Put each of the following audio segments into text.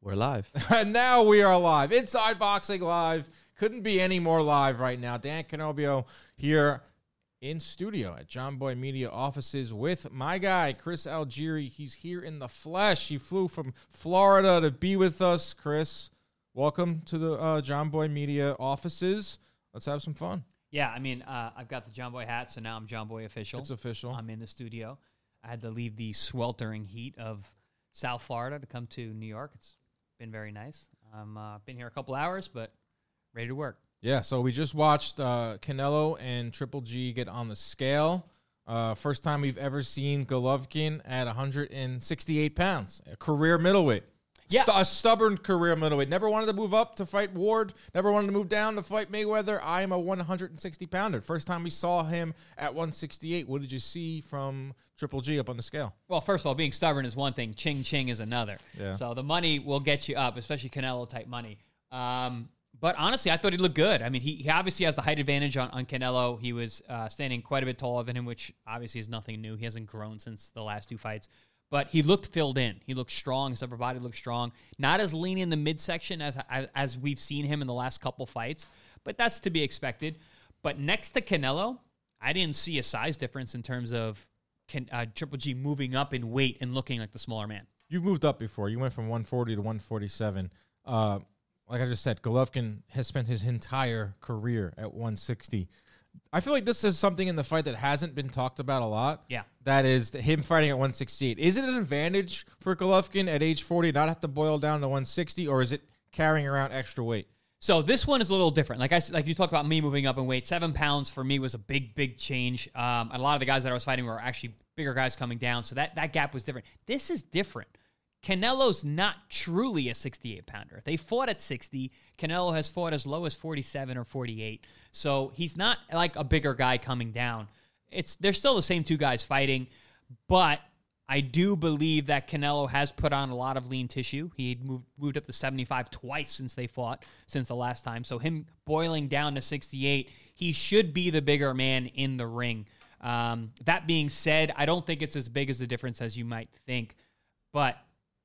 We're live. And now we are live. Inside Boxing Live. Couldn't be any more live right now. Dan Canobbio here in studio at John Boy Media offices with my guy, Chris Algieri. He's here in the flesh. He flew from Florida to be with us. Chris, welcome to the John Boy Media offices. Let's have some fun. Yeah, I mean, I've got the John Boy hat, so now I'm John Boy official. It's official. I'm in the studio. I had to leave the sweltering heat of South Florida to come to New York. It's been very nice. Been here a couple hours, but ready to work. Yeah, so we just watched Canelo and Triple G get on the scale. First time we've ever seen Golovkin at 168 pounds, a career middleweight. Yeah. A stubborn career middleweight. Never wanted to move up to fight Ward. Never wanted to move down to fight Mayweather. I am a 160-pounder. First time we saw him at 168. What did you see from Triple G up on the scale? Well, first of all, being stubborn is one thing. Ching is another. Yeah. So the money will get you up, especially Canelo-type money. But honestly, I thought he looked good. I mean, he obviously has the height advantage on Canelo. He was standing quite a bit taller than him, which obviously is nothing new. He hasn't grown since the last two fights. But he looked filled in. He looked strong. His upper body looked strong. Not as lean in the midsection as we've seen him in the last couple fights, but that's to be expected. But next to Canelo, I didn't see a size difference in terms of Triple G moving up in weight and looking like the smaller man. You've moved up before. You went from 140 to 147. Like I just said, Golovkin has spent his entire career at 160. I feel like this is something in the fight that hasn't been talked about a lot. Yeah. That is him fighting at 168. Is it an advantage for Golovkin at age 40 not have to boil down to 160, or is it carrying around extra weight? So this one is a little different. Like you talked about me moving up in weight. 7 pounds for me was a big change. A lot of the guys that I was fighting were actually bigger guys coming down, so that gap was different. This is different. Canelo's not truly a 68-pounder. They fought at 60. Canelo has fought as low as 47 or 48. So he's not like a bigger guy coming down. They're still the same two guys fighting, but I do believe that Canelo has put on a lot of lean tissue. He moved up to 75 twice since they fought, since the last time. So him boiling down to 68, he should be the bigger man in the ring. That being said, I don't think it's as big as the difference as you might think, but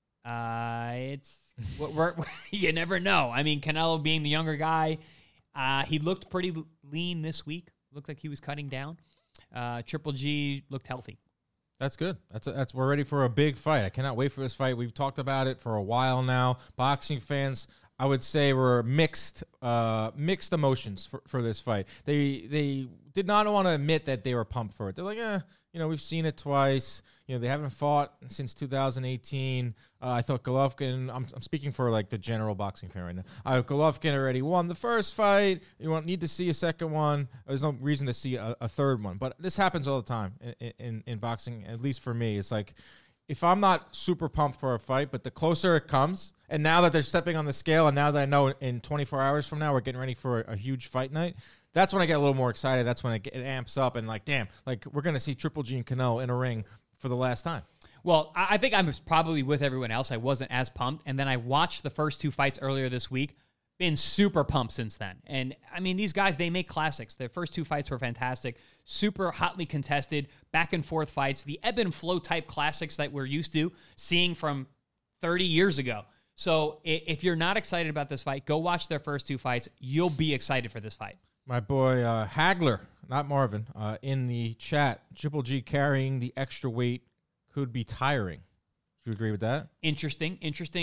you never know. I mean, Canelo being the younger guy, he looked pretty lean this week. Looked like he was cutting down. Triple G looked healthy. That's good. We're ready for a big fight. I cannot wait for this fight. We've talked about it for a while now. Boxing fans, I would say, were mixed emotions for this fight. They did not want to admit that they were pumped for it. They're like, we've seen it twice. They haven't fought since 2018. I thought Golovkin, I'm speaking for like the general boxing fan right now. Golovkin already won the first fight. You won't need to see a second one. There's no reason to see a third one. But this happens all the time in boxing, at least for me. It's like, if I'm not super pumped for a fight, but the closer it comes, and now that they're stepping on the scale, and now that I know in 24 hours from now we're getting ready for a huge fight night, that's when I get a little more excited. That's when it amps up and like, damn, like we're going to see Triple G and Canelo in a ring for the last time. Well, I think I was probably with everyone else. I wasn't as pumped. And then I watched the first two fights earlier this week. Been super pumped since then. And, I mean, these guys, they make classics. Their first two fights were fantastic. Super hotly contested, back-and-forth fights. The ebb and flow type classics that we're used to seeing from 30 years ago. So if you're not excited about this fight, go watch their first two fights. You'll be excited for this fight. My boy Hagler, not Marvin, in the chat, Triple G carrying the extra weight could be tiring. Do you agree with that? Interesting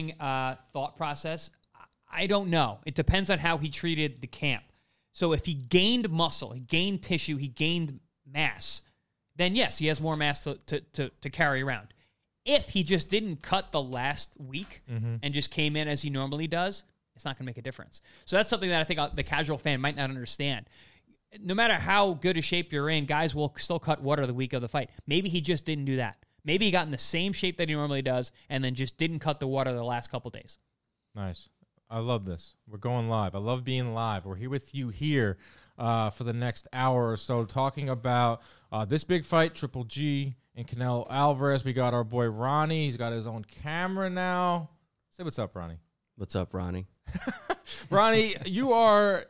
thought process. I don't know. It depends on how he treated the camp. So if he gained muscle, he gained tissue, he gained mass, then yes, he has more mass to carry around. If he just didn't cut the last week and just came in as he normally does, it's not going to make a difference. So that's something that I think the casual fan might not understand. No matter how good a shape you're in, guys will still cut water the week of the fight. Maybe he just didn't do that. Maybe he got in the same shape that he normally does and then just didn't cut the water the last couple days. Nice. I love this. We're going live. I love being live. We're here with you here for the next hour or so talking about this big fight, Triple G and Canelo Alvarez. We got our boy Ronnie. He's got his own camera now. Say what's up, Ronnie. What's up, Ronnie? Ronnie, you are,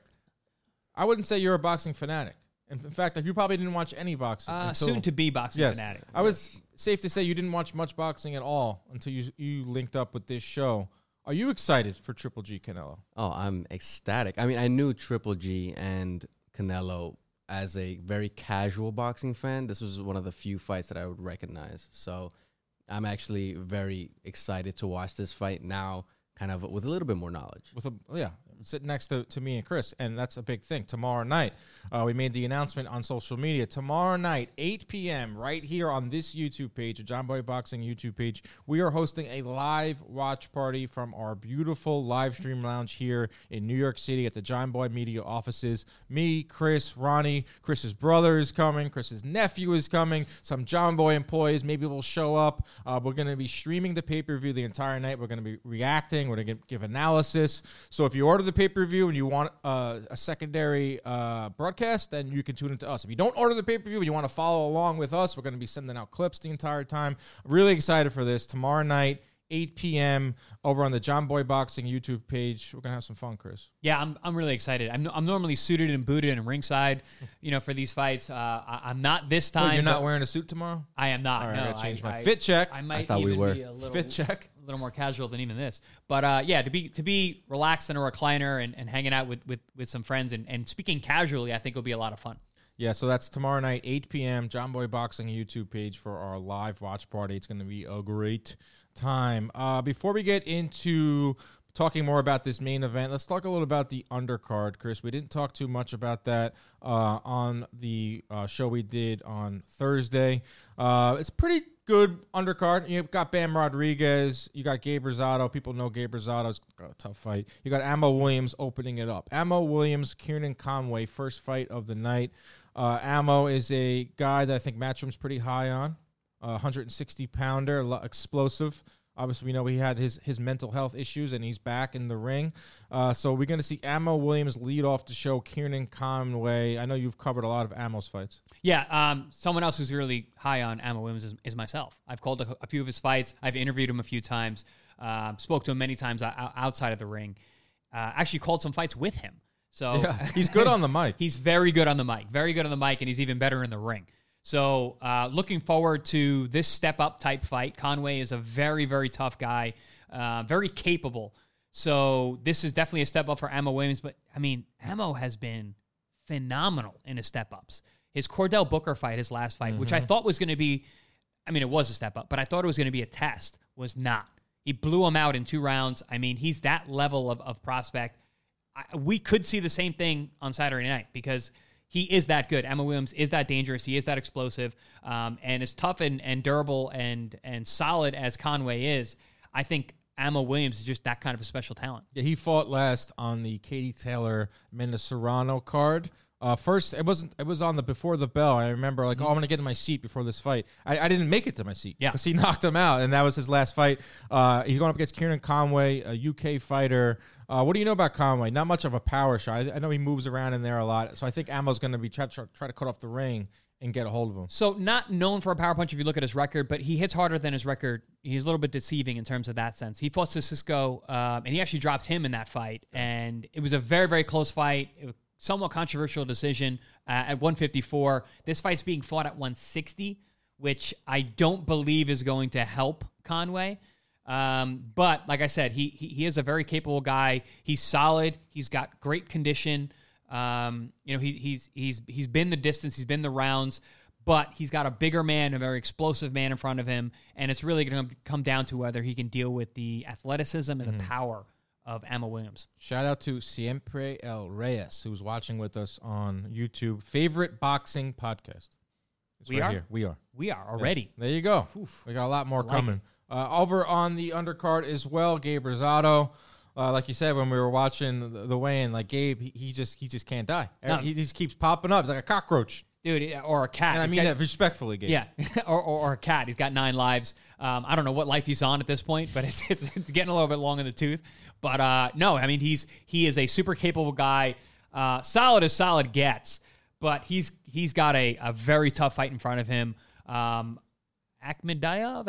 I wouldn't say you're a boxing fanatic. In fact, you probably didn't watch any boxing. Soon to be boxing fanatic. I was safe to say you didn't watch much boxing at all until you linked up with this show. Are you excited for Triple G Canelo? Oh, I'm ecstatic. I mean, I knew Triple G and Canelo as a very casual boxing fan. This was one of the few fights that I would recognize. So I'm actually very excited to watch this fight now, kind of with a little bit more knowledge. Sitting next to me and Chris, and that's a big thing. Tomorrow night, we made the announcement on social media. Tomorrow night, 8 p.m., right here on this YouTube page, the John Boy Boxing YouTube page, we are hosting a live watch party from our beautiful live stream lounge here in New York City at the John Boy Media offices. Me, Chris, Ronnie, Chris's brother is coming, Chris's nephew is coming, some John Boy employees maybe will show up. We're going to be streaming the pay-per-view the entire night. We're going to be reacting. We're going to give analysis. So if you order the pay-per-view and you want a secondary broadcast, then you can tune into us. If you don't order the pay-per-view and you want to follow along with us, we're going to be sending out clips the entire time. Really excited for this. Tomorrow night, 8 p.m. over on the John Boy Boxing YouTube page. We're going to have some fun, Chris. Yeah, I'm really excited. I'm normally suited and booted and ringside, for these fights. I'm not this time. You're not wearing a suit tomorrow? I am not. All right, no, I got to change my fit check. I might thought even we were. be a little Fit check. A little more casual than even this. But to be relaxed in a recliner and hanging out with some friends and speaking casually, I think will be a lot of fun. Yeah, so that's tomorrow night, 8 p.m., John Boy Boxing YouTube page for our live watch party. It's going to be a great time. Before we get into talking more about this main event, let's talk a little about the undercard, Chris. We didn't talk too much about that on the show we did on Thursday. It's pretty good undercard. You've got Bam Rodriguez. You got Gabe Rosado. People know Gabe Rosado's got a tough fight. You got Ammo Williams opening it up. Ammo Williams, Kieran Conway, first fight of the night. Ammo is a guy that I think Matchroom's pretty high on. 160-pounder, explosive. Obviously, we know he had his mental health issues, and he's back in the ring. So we're going to see Ammo Williams lead off the show, Kieran Conway. I know you've covered a lot of Ammo's fights. Yeah, someone else who's really high on Ammo Williams is myself. I've called a few of his fights. I've interviewed him a few times. Spoke to him many times outside of the ring. Actually called some fights with him. So yeah, he's good on the mic. He's very good on the mic. Very good on the mic, and he's even better in the ring. So looking forward to this step-up type fight. Conway is a very, very tough guy, very capable. So this is definitely a step up for Ammo Williams. But, I mean, Ammo has been phenomenal in his step-ups. His Cordell Booker fight, his last fight, which I thought was going to be, I mean, it was a step-up, but I thought it was going to be a test, was not. He blew him out in 2 rounds. I mean, he's that level of prospect. We could see the same thing on Saturday night because he is that good. Ammo Williams is that dangerous. He is that explosive. And as tough and durable and solid as Conway is, I think Ammo Williams is just that kind of a special talent. Yeah, he fought last on the Katie Taylor Mena Serrano card. First, it was on the before the bell. I remember I'm going to get in my seat before this fight. I didn't make it to my seat because he knocked him out, and that was his last fight. He's going up against Kieran Conway, a UK fighter. What do you know about Conway? Not much of a power shot. I know he moves around in there a lot, so I think Ammo's going to be try to cut off the ring and get a hold of him. So not known for a power punch if you look at his record, but he hits harder than his record. He's a little bit deceiving in terms of that sense. He fought Cisco, and he actually dropped him in that fight, and it was a very, very close fight. It was somewhat controversial decision at 154. This fight's being fought at 160, which I don't believe is going to help Conway. But like I said, he is a very capable guy. He's solid. He's got great condition. He's been the distance. He's been the rounds. But he's got a bigger man, a very explosive man in front of him, and it's really going to come down to whether he can deal with the athleticism and the power of Ammo Williams. Shout out to Siempre El Reyes, who's watching with us on YouTube. Favorite boxing podcast. It's We are? here. We are. We are already. Yes. There you go. We got a lot more coming. Over on the undercard as well, Gabe Rosado. Like you said, when we were watching the weigh-in, like Gabe, he just can't die. No. He just keeps popping up. He's like a cockroach. Dude, or a cat. And I mean that respectfully, Gabe. Yeah, or a cat. He's got 9 lives. I don't know what life he's on at this point, but it's getting a little bit long in the tooth. But no, I mean he is a super capable guy, solid as solid gets. But he's got a very tough fight in front of him. Akhmedov.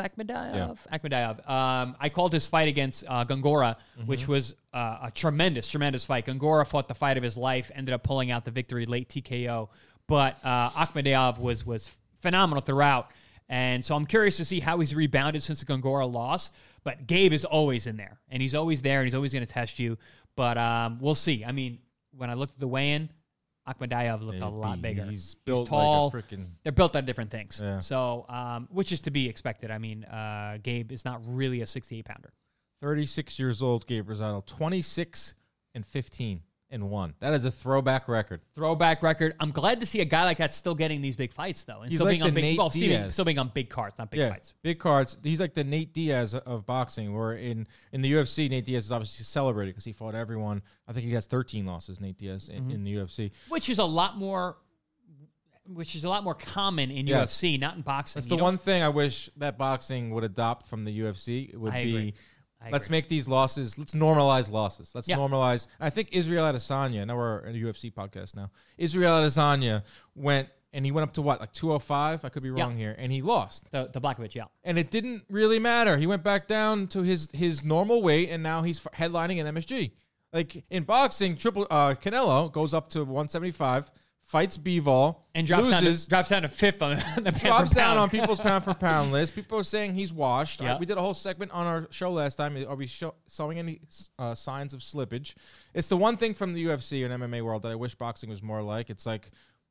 I called his fight against Gongora, which was a tremendous fight. Gongora fought the fight of his life, ended up pulling out the victory, late TKO. But Akhmedov was phenomenal throughout. And so I'm curious to see how he's rebounded since the Gongora loss. But Gabe is always in there, and he's always there, and he's always going to test you. But we'll see. I mean, when I looked at the weigh-in, Akhmedov looked a lot bigger. He's built tall. like a freaking... They're built on different things. Yeah. So, which is to be expected. I mean, Gabe is not really a 68-pounder. 36 years old, Gabe Rosado, 26-15-1. That is a throwback record. Throwback record. I'm glad to see a guy like that still getting these big fights, though. And He's still like being on the big, Nate Diaz. still being on big cards, not big fights. Big cards. He's like the Nate Diaz of boxing, where in the UFC, Nate Diaz is obviously celebrated because he fought everyone. I think he has 13 losses, Nate Diaz, in the UFC. Which is a lot more common in UFC, not in boxing. That's the one thing I wish that boxing would adopt from the UFC. It would be, let's make these losses, let's normalize losses. Let's normalize. I think Israel Adesanya, now we're in a UFC podcast now, Israel Adesanya went, and he went up to what, like 205? I could be wrong here. And he lost. The Blachowicz, yeah. And it didn't really matter. He went back down to his normal weight, and now he's headlining an MSG. Like in boxing, Canelo goes up to 175, fights Bivol, and loses, drops down to fifth on the drops down on people's pound for pound list. People are saying he's washed. Yep. We did a whole segment on our show last time. Are we showing any signs of slippage? It's the one thing from the UFC and MMA world that I wish boxing was more like. It's like,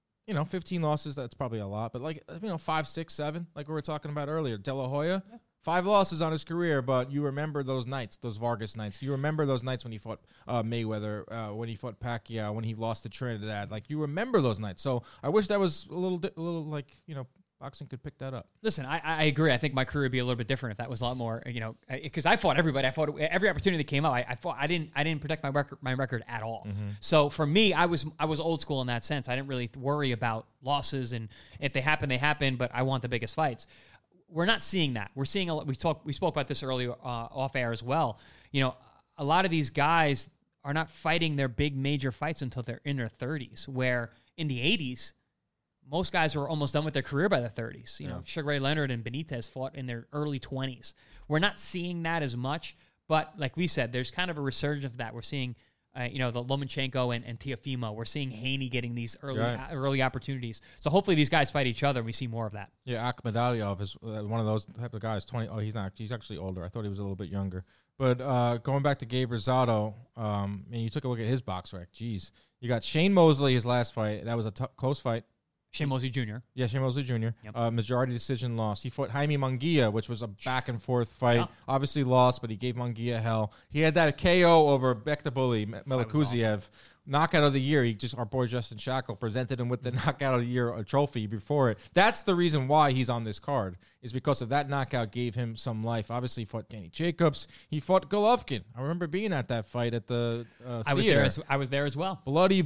15 losses, that's probably a lot. But 5, 6, 7, like we were talking about earlier. De La Hoya, 5 losses on his career, but you remember those nights, those Vargas nights. You remember those nights when he fought Mayweather, when he fought Pacquiao, when he lost to Trinidad. Like, you remember those nights. So I wish that was a little boxing could pick that up. Listen, I agree. I think my career would be a little bit different if that was a lot more, because I fought everybody. I fought every opportunity that came up. I fought. I didn't protect my record at all. Mm-hmm. So for me, I was old school in that sense. I didn't really worry about losses, and if they happen, they happen. But I want the biggest fights. We're not seeing that. We're seeing we spoke about this earlier off air as well. A lot of these guys are not fighting their big major fights until they're in their 30s. Where in the 80s, most guys were almost done with their career by the 30s. Sugar Ray Leonard and Benitez fought in their early 20s. We're not seeing that as much, but like we said, there's kind of a resurgence of that. We're seeing, the Lomachenko and Teofimo. We're seeing Haney getting these early opportunities. So hopefully these guys fight each other and we see more of that. Yeah, Akhmedov is one of those type of guys. 20. Oh, he's not. He's actually older. I thought he was a little bit younger. But going back to Gabe Rosado, you took a look at his box rec. Jeez, you got Shane Mosley, his last fight. That was a close fight. Shane Mosley Jr. Yeah, Shane Mosley Jr. Yep. Majority decision loss. He fought Jaime Munguia, which was a back-and-forth fight. Yeah. Obviously lost, but he gave Munguia hell. He had that KO over Bektabuli, Melikuziev. Awesome. Knockout of the year. Our boy Justin Shackle presented him with the knockout of the year trophy before it. That's the reason why he's on this card, is because of that knockout gave him some life. Obviously, he fought Danny Jacobs. He fought Golovkin. I remember being at that fight at the theater. I was there as well. Bloody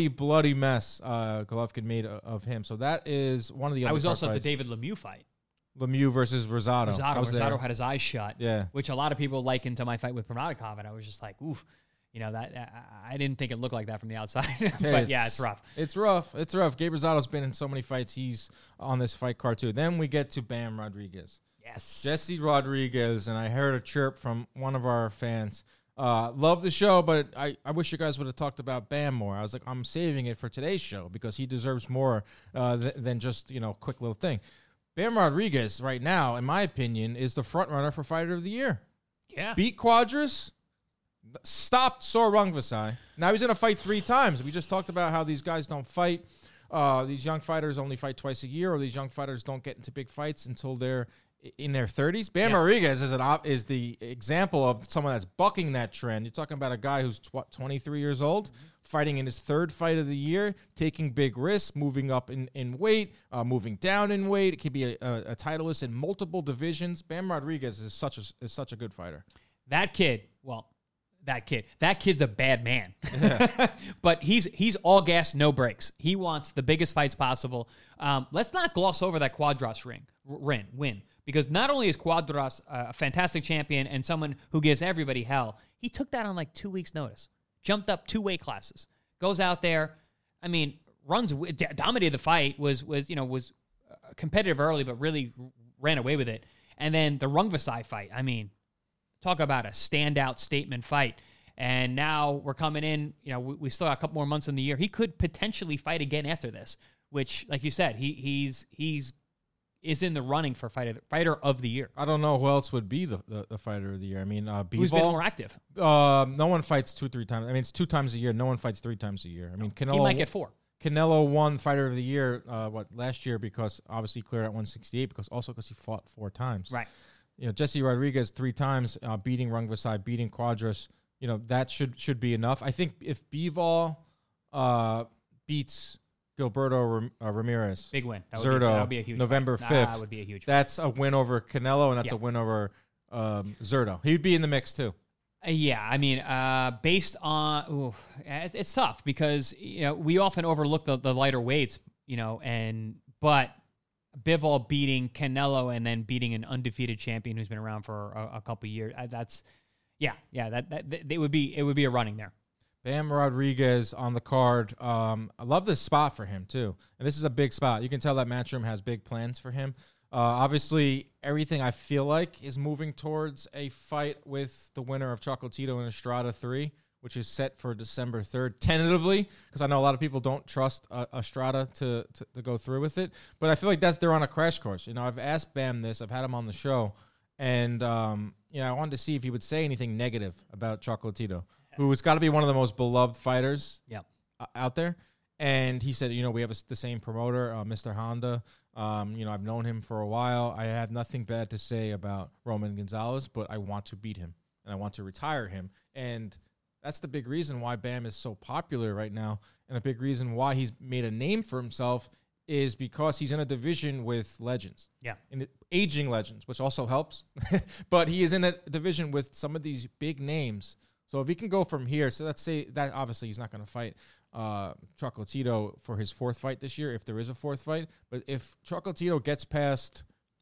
mess Golovkin made of him. So that is one of the. I was also fights. at the David Lemieux fight. Lemieux versus Rosado. Rosado had his eyes shut. Yeah, which a lot of people likened to my fight with Promadikov, and I was just like, oof. That I didn't think it looked like that from the outside. But it's rough. It's rough. Gabe Rosado's been in so many fights. He's on this fight card too. Then we get to Bam Rodriguez. Yes. Jesse Rodriguez. And I heard a chirp from one of our fans. Love the show, but I wish you guys would have talked about Bam more. I was like, I'm saving it for today's show because he deserves more than just, quick little thing. Bam Rodriguez right now, in my opinion, is the front runner for Fighter of the Year. Yeah. Beat Quadras. Stopped Sor Rungvisai. Now he's going to fight 3 times. We just talked about how these guys don't fight. These young fighters only fight twice a year, or these young fighters don't get into big fights until they're in their 30s. Bam Rodriguez is the example of someone that's bucking that trend. You're talking about a guy who's 23 years old, fighting in his 3rd fight of the year, taking big risks, moving up in weight, moving down in weight. It could be a titleist in multiple divisions. Bam Rodriguez is such a good fighter. That kid's a bad man. Yeah. But he's all gas, no brakes. He wants the biggest fights possible. Let's not gloss over that Quadras win. Because not only is Quadras a fantastic champion and someone who gives everybody hell, he took that on 2 weeks' notice. Jumped up 2 weight classes. Goes out there. Dominated the fight, was competitive early, but really ran away with it. And then the Rungvisai fight, talk about a standout statement fight. And now we're coming in, we still got a couple more months in the year. He could potentially fight again after this, which, like you said, he's is in the running for fighter of the year. I don't know who else would be the fighter of the year. I mean, Who's been Bivol. more active? No one fights 2-3 times. I mean, it's 2 times a year. No one fights 3 times a year. I mean, Canelo He might get 4. Canelo won fighter of the year last year because obviously he cleared at 168 because he fought 4 times. Right. Jesse Rodriguez 3 times, beating Rungvisai, beating Quadras. That should be enough. I think if Bivol beats Gilberto Ramirez, Big win. That Zurdo, would be a huge November fight. 5th. That would be a huge fight. That's a win over Canelo, and that's a win over Zurdo. He'd be in the mix too. Yeah, I mean, based on it's tough because we often overlook the lighter weights, but Bivol beating Canelo and then beating an undefeated champion who's been around for a couple of years, that it would be a running there. Bam Rodriguez on the card. I love this spot for him too, and this is a big spot. You can tell that Matchroom has big plans for him. Obviously, everything I feel like is moving towards a fight with the winner of Chocolatito and Estrada 3, which is set for December 3rd, tentatively, because I know a lot of people don't trust Estrada to go through with it. But I feel like they're on a crash course. I've asked Bam this. I've had him on the show. And, I wanted to see if he would say anything negative about Chocolatito, who has got to be one of the most beloved fighters out there. And he said, we have the same promoter, Mr. Honda. I've known him for a while. I have nothing bad to say about Roman Gonzalez, but I want to beat him and I want to retire him. And that's the big reason why Bam is so popular right now. And a big reason why he's made a name for himself is because he's in a division with legends. Yeah. And aging legends, which also helps. But he is in a division with some of these big names. So if he can go from here, so let's say that obviously he's not going to fight Chocolatito for his 4th fight this year, if there is a 4th fight. But if Chocolatito gets past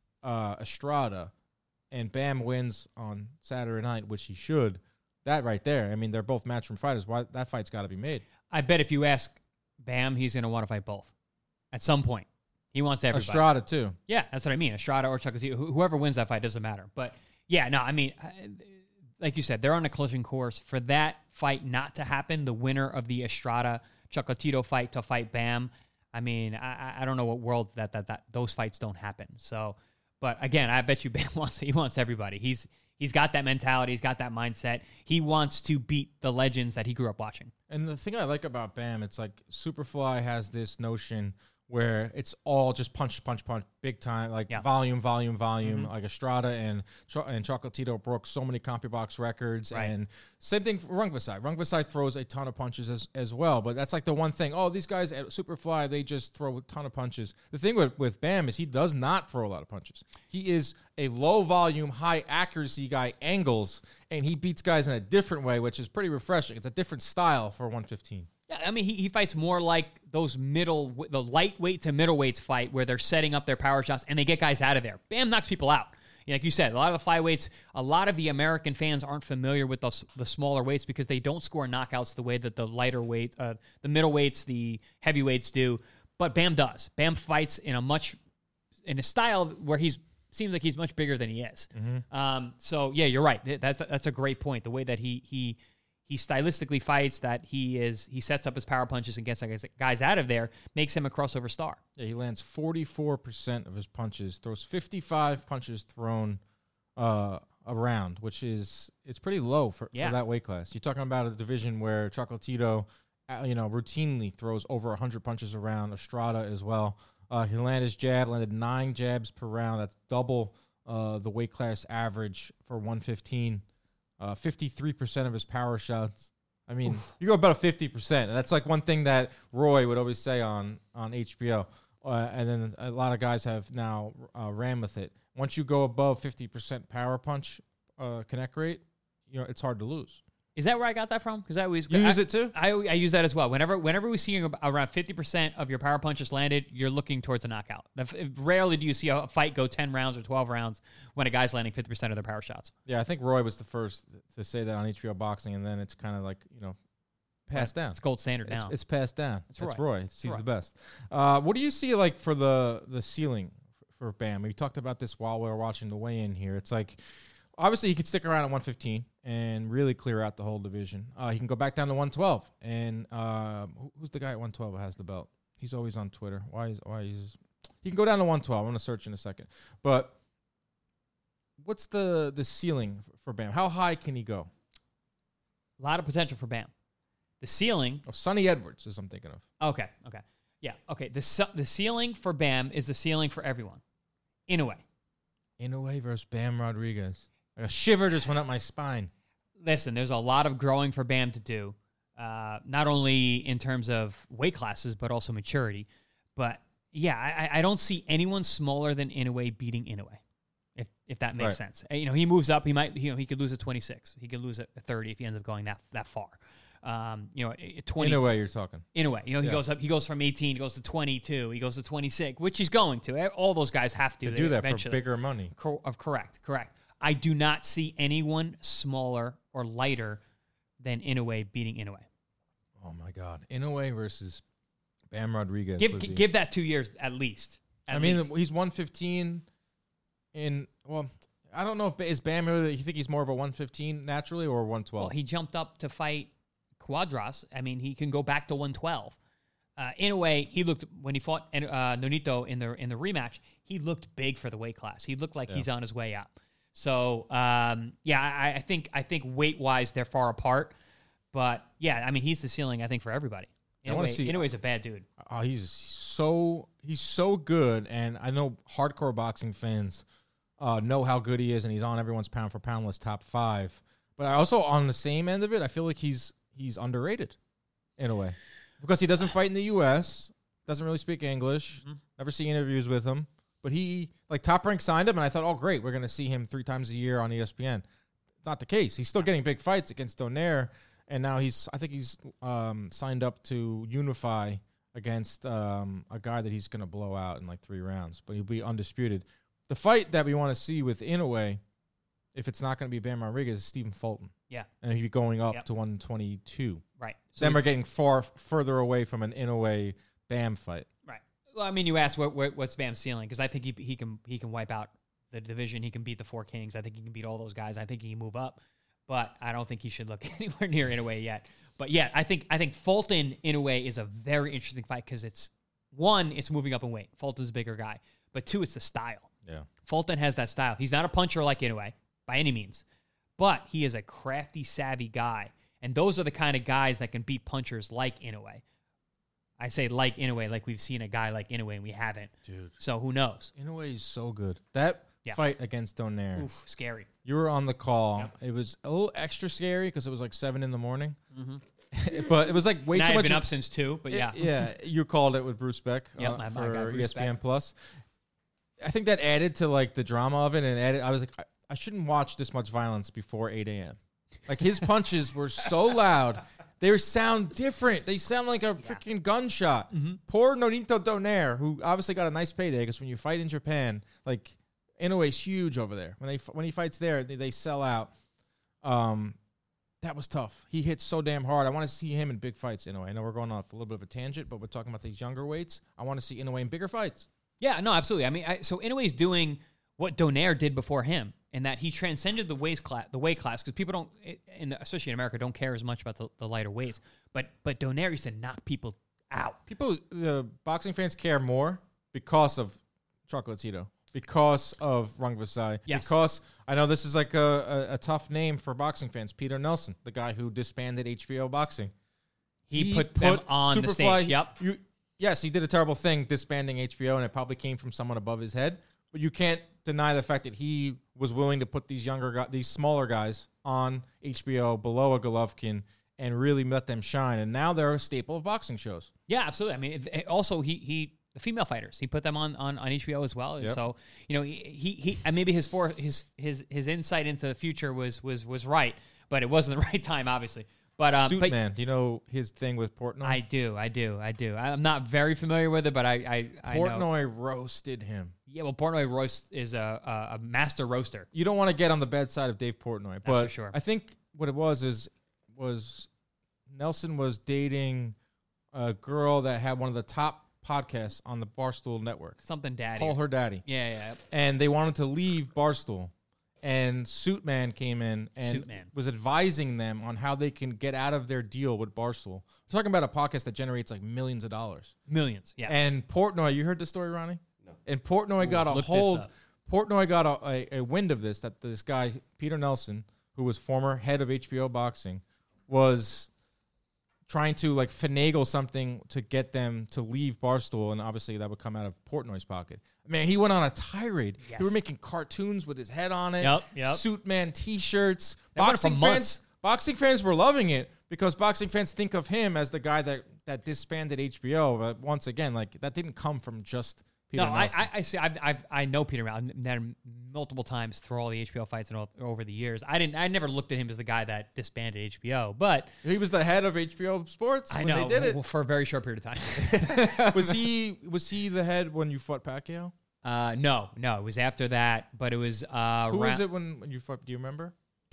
Estrada and Bam wins on Saturday night, which he should, that right there, I mean, they're both Matchroom fighters. Why that fight's got to be made. I bet if you ask Bam, he's going to want to fight both at some point. He wants everybody. Estrada too. Yeah, that's what I mean. Estrada or Chocolatito, whoever wins that fight doesn't matter. But yeah, no, I mean, like you said, they're on a collision course. For that fight not to happen, the winner of the Estrada Chocolatito fight to fight Bam, I mean, I don't know what world that those fights don't happen. So, but again, I bet you Bam wants everybody. He's got that mentality. He's got that mindset. He wants to beat the legends that he grew up watching. And the thing I like about Bam, it's like Superfly has this notion where it's all just punch, big time, like volume. Mm-hmm. Like Estrada and Chocolatito broke so many CompuBox records. Right. And same thing for Rungvisai. Rungvisai throws a ton of punches as well. But that's like the one thing. Oh, these guys at Superfly, they just throw a ton of punches. The thing with Bam is he does not throw a lot of punches. He is a low volume, high accuracy guy, angles, and he beats guys in a different way, which is pretty refreshing. It's a different style for 115. Yeah, I mean, he fights more like those the lightweight to middleweights fight where they're setting up their power shots and they get guys out of there. Bam knocks people out. Like you said, a lot of the flyweights, a lot of the American fans aren't familiar with the smaller weights because they don't score knockouts the way that the lighter weight, the middleweights, the heavyweights do. But Bam does. Bam fights in a style where seems like he's much bigger than he is. Mm-hmm. So yeah, you're right. That's a great point. The way that he stylistically fights, that he sets up his power punches and gets guys out of there, makes him a crossover star. Yeah, he lands 44% of his punches, throws 55 punches thrown around, which it's pretty low for that weight class. You're talking about a division where Chocolatito, routinely throws over 100 punches around. Estrada as well. He landed 9 jabs per round. That's double the weight class average for 115. 53% of his power shots. I mean, you go about 50%. That's like one thing that Roy would always say on HBO. And then a lot of guys have now ran with it. Once you go above 50% power punch connect rate, it's hard to lose. Is that where I got that from? Because I always use it too. I use that as well. Whenever we see around 50% of your power punches landed, you're looking towards a knockout. Rarely do you see a fight go 10 rounds or 12 rounds when a guy's landing 50% of their power shots. Yeah, I think Roy was the first to say that on HBO Boxing, and then it's kind of like passed down. It's gold standard now. It's passed down. It's Roy. He's Roy. the best. What do you see like for the ceiling for Bam? We talked about this while we were watching the weigh-in here. It's like, obviously, he could stick around at 115 and really clear out the whole division. He can go back down to 112. And who's the guy at 112 who has the belt? He's always on Twitter. He He can go down to 112. I'm going to search in a second. But what's the ceiling for Bam? How high can he go? A lot of potential for Bam. The ceiling. Oh, Sonny Edwards is I'm thinking of. Okay. Yeah. Okay. The ceiling for Bam is the ceiling for everyone. Inoue. Inoue versus Bam Rodriguez. Like a shiver just went up my spine. Listen, there's a lot of growing for Bam to do, not only in terms of weight classes, but also maturity. But, yeah, I don't see anyone smaller than Inoue beating Inoue, if that makes sense. He moves up. He might, he could lose at 26. He could lose at 30 if he ends up going that far. 20. Inoue, you're talking. Inoue, he goes up. He goes from 18. He goes to 22. He goes to 26, which he's going to. All those guys have to. They do that eventually. for bigger money. Correct. I do not see anyone smaller or lighter than Inoue beating Inoue. Oh, my God. Inoue versus Bam Rodriguez. Give that 2 years at least. He's 115 I don't know if is Bam really, you think he's more of a 115 naturally or 112? Well, he jumped up to fight Cuadras. He can go back to 112. Inoue, he looked, when he fought Nonito in the rematch, he looked big for the weight class. He looked like he's on his way up. So, I think weight-wise, they're far apart. But, he's the ceiling, I think, for everybody. Inoue's a bad dude. He's so good, and I know hardcore boxing fans know how good he is, and he's on everyone's pound-for-pound list, top 5. But I also, on the same end of it, I feel like he's underrated in a way. Because he doesn't fight in the U.S., doesn't really speak English, never see interviews with him. But Top Rank signed him, and I thought, oh, great, we're going to see him 3 times a year on ESPN. It's not the case. He's still getting big fights against Donaire, and now I think he's signed up to unify against a guy that he's going to blow out in 3 rounds. But he'll be undisputed. The fight that we want to see with Inoue, if it's not going to be Bam Rodriguez, is Stephen Fulton. Yeah. And he'd be going up to 122. Right. So then we're getting further away from an Inoue Bam fight. Right. Well, you asked what's Bam's ceiling, because I think he can wipe out the division. He can beat the 4 Kings. I think he can beat all those guys. I think he can move up, but I don't think he should look anywhere near Inoue yet. But yeah, I think Fulton Inoue is a very interesting fight because it's moving up in weight. Fulton's a bigger guy, but 2, it's the style. Yeah. Fulton has that style. He's not a puncher like Inoue by any means, but he is a crafty, savvy guy, and those are the kind of guys that can beat punchers like Inoue. I say like Inoue, like we've seen a guy like Inoue, and we haven't. Dude. So who knows? Inoue is so good. That fight against Donaire. Oof, scary. You were on the call. Yep. It was a little extra scary because it was 7 in the morning. But it was way too much. I've been up since 2, but yeah. Yeah, you called it with Bruce Beck for ESPN Plus. I think that added to the drama of it, and I was I shouldn't watch this much violence before 8 a.m. His punches were so loud. They sound different. They sound like a freaking gunshot. Poor Nonito Donaire, who obviously got a nice payday, because when you fight in Japan, Inoue's huge over there. When he fights there, they sell out. That was tough. He hit so damn hard. I want to see him in big fights, Inoue. I know we're going off a little bit of a tangent, but we're talking about these younger weights. I want to see Inoue in bigger fights. Yeah, no, absolutely. So Inoue's doing what Donaire did before him, in that he transcended the weight class, because people don't, especially in America, don't care as much about the lighter weights. But Donaire used to knock people out. The boxing fans care more because of Chocolatito, because of Rung Visai, because I know this is a tough name for boxing fans. Peter Nelson, the guy who disbanded HBO Boxing, he put them on the stage. Yep. Yes, he did a terrible thing disbanding HBO, and it probably came from someone above his head. But you can't deny the fact that he was willing to put these smaller guys on HBO below a Golovkin and really let them shine. And now they're a staple of boxing shows. Yeah, absolutely. Also the female fighters, he put them on HBO as well. Yep. So he maybe his insight into the future was right, but it wasn't the right time, obviously. But Man, do you know his thing with Portnoy? I do. I'm not very familiar with it, but I Portnoy know. roasted him. Yeah, well, Portnoy is a master roaster. You don't want to get on the bad side of Dave Portnoy, but for sure. I think what it was Nelson was dating a girl that had one of the top podcasts on the Barstool Network. Something Daddy. Call Her Daddy. Yeah. And they wanted to leave Barstool. And Suitman came in and was advising them on how they can get out of their deal with Barstool. We're talking about a podcast that generates millions of dollars. Millions, yeah. And Portnoy, you heard the story, Ronnie? And Portnoy got a look this hold. up. Portnoy got a wind of this, that this guy, Peter Nelson, who was former head of HBO Boxing, was trying to like finagle something to get them to leave Barstool, and obviously that would come out of Portnoy's pocket. Man, he went on a tirade. Yes. They were making cartoons with his head on it. Yep. Suit Man T-shirts. That went for months. Boxing fans were loving it because boxing fans think of him as the guy that disbanded HBO. But once again, like that didn't come from just Peter No, Nelson. I see. I know Peter. I've met him multiple times through all the HBO fights and over the years. I never looked at him as the guy that disbanded HBO, but He was the head of HBO Sports I when know they did it. for a very short period of time. Was he the head when you fought Pacquiao? No, it was after that, but it was Who was it when you fought? Do you remember?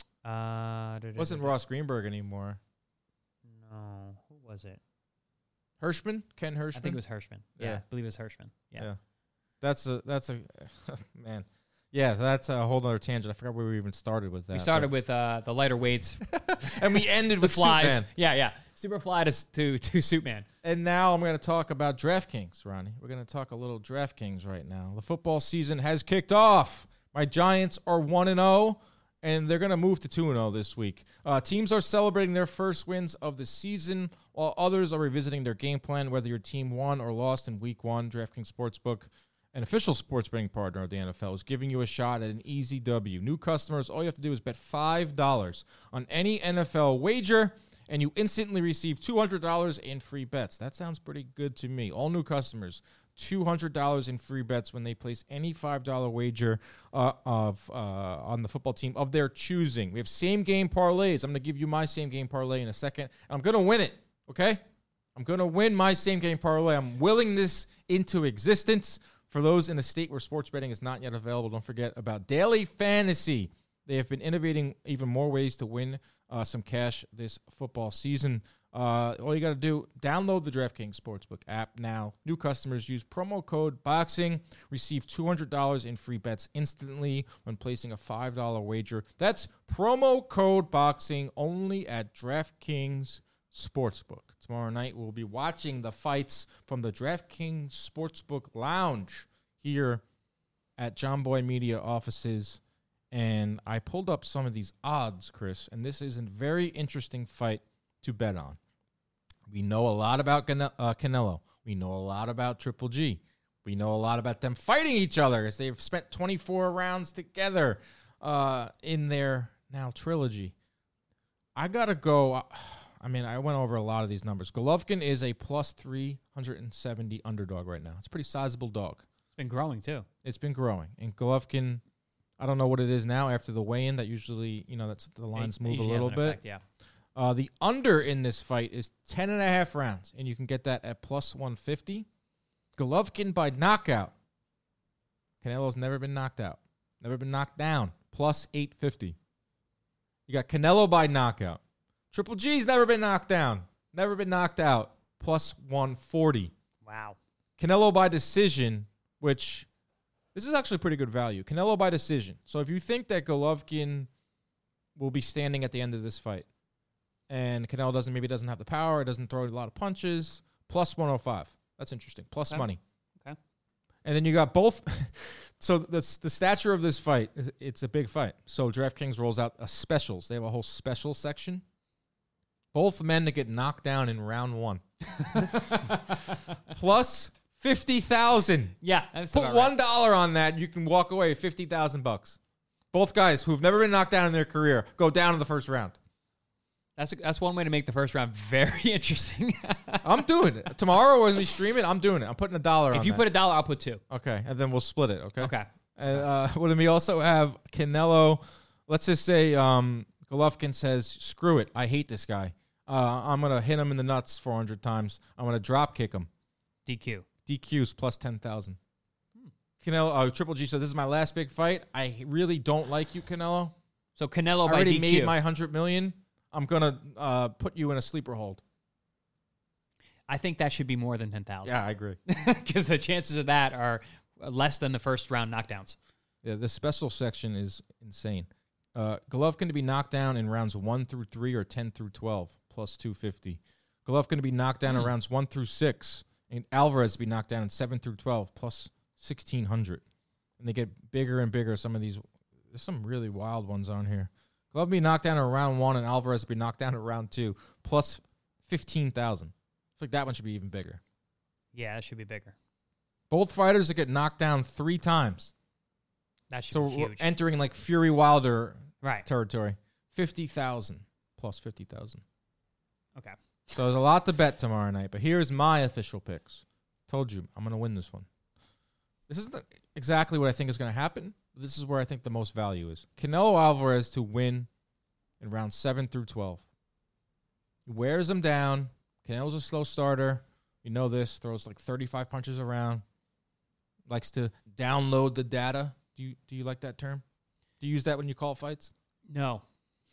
It Wasn't Ross Greenberg anymore. No, who was it? Hirschman? Ken Hirschman? I think it was Hirschman. Yeah, Yeah. I believe it was Hirschman. Yeah. That's a man. Yeah, that's a whole other tangent. I forgot where we even started with that. We started with the lighter weights, and we ended the with flies. Superman. Yeah. Superfly to Suitman. And now I'm going to talk about DraftKings, Ronnie. We're going to talk a little DraftKings right now. The football season has kicked off. My Giants are 1-0, and they're going to move to 2-0 this week. Teams are celebrating their first wins of the season, while others are revisiting their game plan, whether your team won or lost in Week 1. DraftKings Sportsbook, an official sports betting partner of the NFL, is giving you a shot at an easy W. New customers, all you have to do is bet $5 on any NFL wager, and you instantly receive $200 in free bets. That sounds pretty good to me. All new customers, $200 in free bets when they place any $5 wager on the football team of their choosing. We have same-game parlays. I'm going to give you my same-game parlay in a second. I'm going to win it, okay? I'm going to win my same-game parlay. I'm willing this into existence. For those in a state where sports betting is not yet available, don't forget about Daily Fantasy. They have been innovating even more ways to win some cash this football season. All you got to do, download the DraftKings Sportsbook app now. New customers use promo code BOXING, receive $200 in free bets instantly when placing a $5 wager. That's promo code BOXING only at DraftKings Sportsbook. Tomorrow night, we'll be watching the fights from the DraftKings Sportsbook Lounge here at John Boy Media offices. And I pulled up some of these odds, Chris, and this is a very interesting fight to bet on. We know a lot about Canelo. We know a lot about Triple G. We know a lot about them fighting each other as they've spent 24 rounds together in their now trilogy. I got to go. I mean, I went over a lot of these numbers. Golovkin is a plus 370 underdog right now. It's a pretty sizable dog. It's been growing too. It's been growing. And Golovkin, I don't know what it is now after the weigh-in. That usually, that's the lines move a little bit. Effect, yeah. The under in this fight is 10.5 rounds, and you can get that at plus 150. Golovkin by knockout. Canelo's never been knocked out. Never been knocked down. Plus 850. You got Canelo by knockout. Triple G's never been knocked down. Never been knocked out. Plus 140. Wow. Canelo by decision, which this is actually pretty good value. Canelo by decision. So if you think that Golovkin will be standing at the end of this fight, and Canelo doesn't have the power, it doesn't throw a lot of punches, plus 105. That's interesting. Plus money. Okay. And then you got both. So the stature of this fight, it's a big fight. So DraftKings rolls out a specials. They have a whole special section. Both men to get knocked down in round 1. Plus 50,000. Yeah. That's Put about right. $1 on that, you can walk away with $50,000. Both guys who've never been knocked down in their career go down in the first round. That's one way to make the first round very interesting. I'm doing it. Tomorrow when we stream it, I'm doing it. I'm putting $1 on If you that. put $1, I'll put 2. Okay, and then we'll split it, okay? Okay. And when we also have Canelo, let's just say Golovkin says, screw it, I hate this guy. I'm going to hit him in the nuts 400 times. I'm going to drop kick him. DQ. DQ's plus 10,000. Canelo, Triple G says, this is my last big fight. I really don't like you, Canelo. So Canelo I by already DQ. made my $100 million. I'm going to put you in a sleeper hold. I think that should be more than 10,000. Yeah, I agree. Because the chances of that are less than the first round knockdowns. Yeah, the special section is insane. Golovkin to be knocked down in rounds 1 through 3 or 10 through 12, plus 250. Golovkin to be knocked down in rounds 1 through 6. And Alvarez to be knocked down in 7 through 12, plus 1,600. And they get bigger and bigger. Some of these, there's some really wild ones on here. Glove be knocked down in round 1 and Alvarez be knocked down in round 2, plus 15,000. I feel like that one should be even bigger. Yeah, that should be bigger. Both fighters that get knocked down 3 times. That should So be we're huge. entering like Fury Wilder Right. territory. 50,000 plus 50,000. Okay. So there's a lot to bet tomorrow night. But here's my official picks. Told you I'm going to win this one. This isn't exactly what I think is going to happen. This is where I think the most value is. Canelo Alvarez to win in rounds 7 through 12. He wears him down. Canelo's a slow starter. You know this. Throws like 35 punches around. Likes to download the data. Do you like that term? Do you use that when you call fights? No,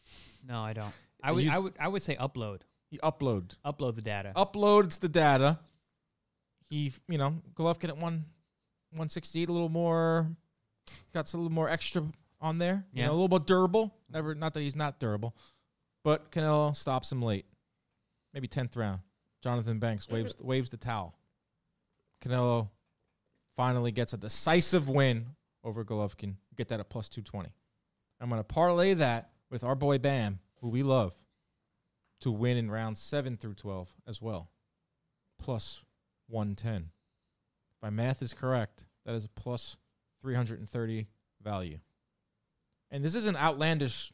I don't. I I would say upload. He upload The data. uploads the data. He, Golovkin at 168, a little more, got a little more extra on there. Yeah. A little more durable. Not that he's not durable, but Canelo stops him late. Maybe 10th round. Jonathan Banks waves the towel. Canelo finally gets a decisive win over Golovkin. Get that at plus 220. I'm going to parlay that with our boy Bam, who we love, to win in rounds 7 through 12 as well. Plus 110. If my math is correct, that is a plus 330 value. And this isn't outlandish.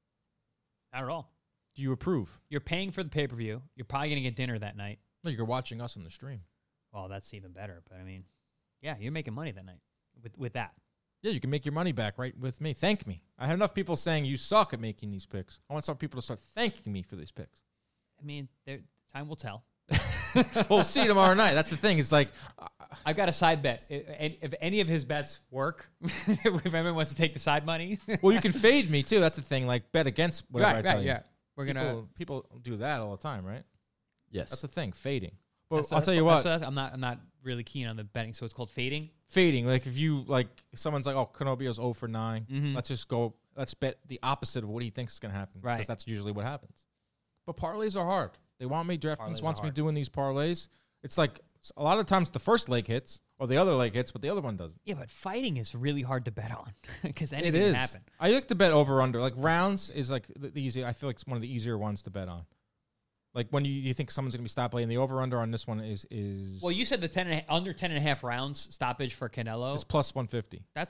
Not at all. Do you approve? You're paying for the pay-per-view. You're probably going to get dinner that night. No, you're watching us on the stream. Well, that's even better. But I mean, yeah, you're making money that night with that. Yeah, you can make your money back right with me. Thank me. I have enough people saying you suck at making these picks. I want some people to start thanking me for these picks. I mean, time will tell. We'll see tomorrow night. That's the thing. It's like, I've got a side bet. If any of his bets work, if anyone wants to take the side money, well, you can fade me too. That's the thing. Like, bet against whatever I tell you. yeah. We're gonna. People do that all the time, right? Yes. That's the thing. Fading. But that's- I'll tell you that's- what. that's- I'm not really keen on the betting, so it's called fading. Fading. Like if you someone's like, oh, Canobio's 0 for 9. Mhm. Let's bet the opposite of what he thinks is going to happen. Right. Because that's usually what happens. But parlays are hard. They want me, DraftKings Parlays wants are me hard. doing these parlays. It's like a lot of times the first leg hits or the other leg hits, but the other one doesn't. Yeah, but fighting is really hard to bet on because It anything is. can happen. I like to bet over under. Like rounds is like the easy. I feel like it's one of the easier ones to bet on. Like when you think someone's going to be stopped late, and the over under on this one is Well, you said the under 10.5 rounds stoppage for Canelo. it's plus 150. That's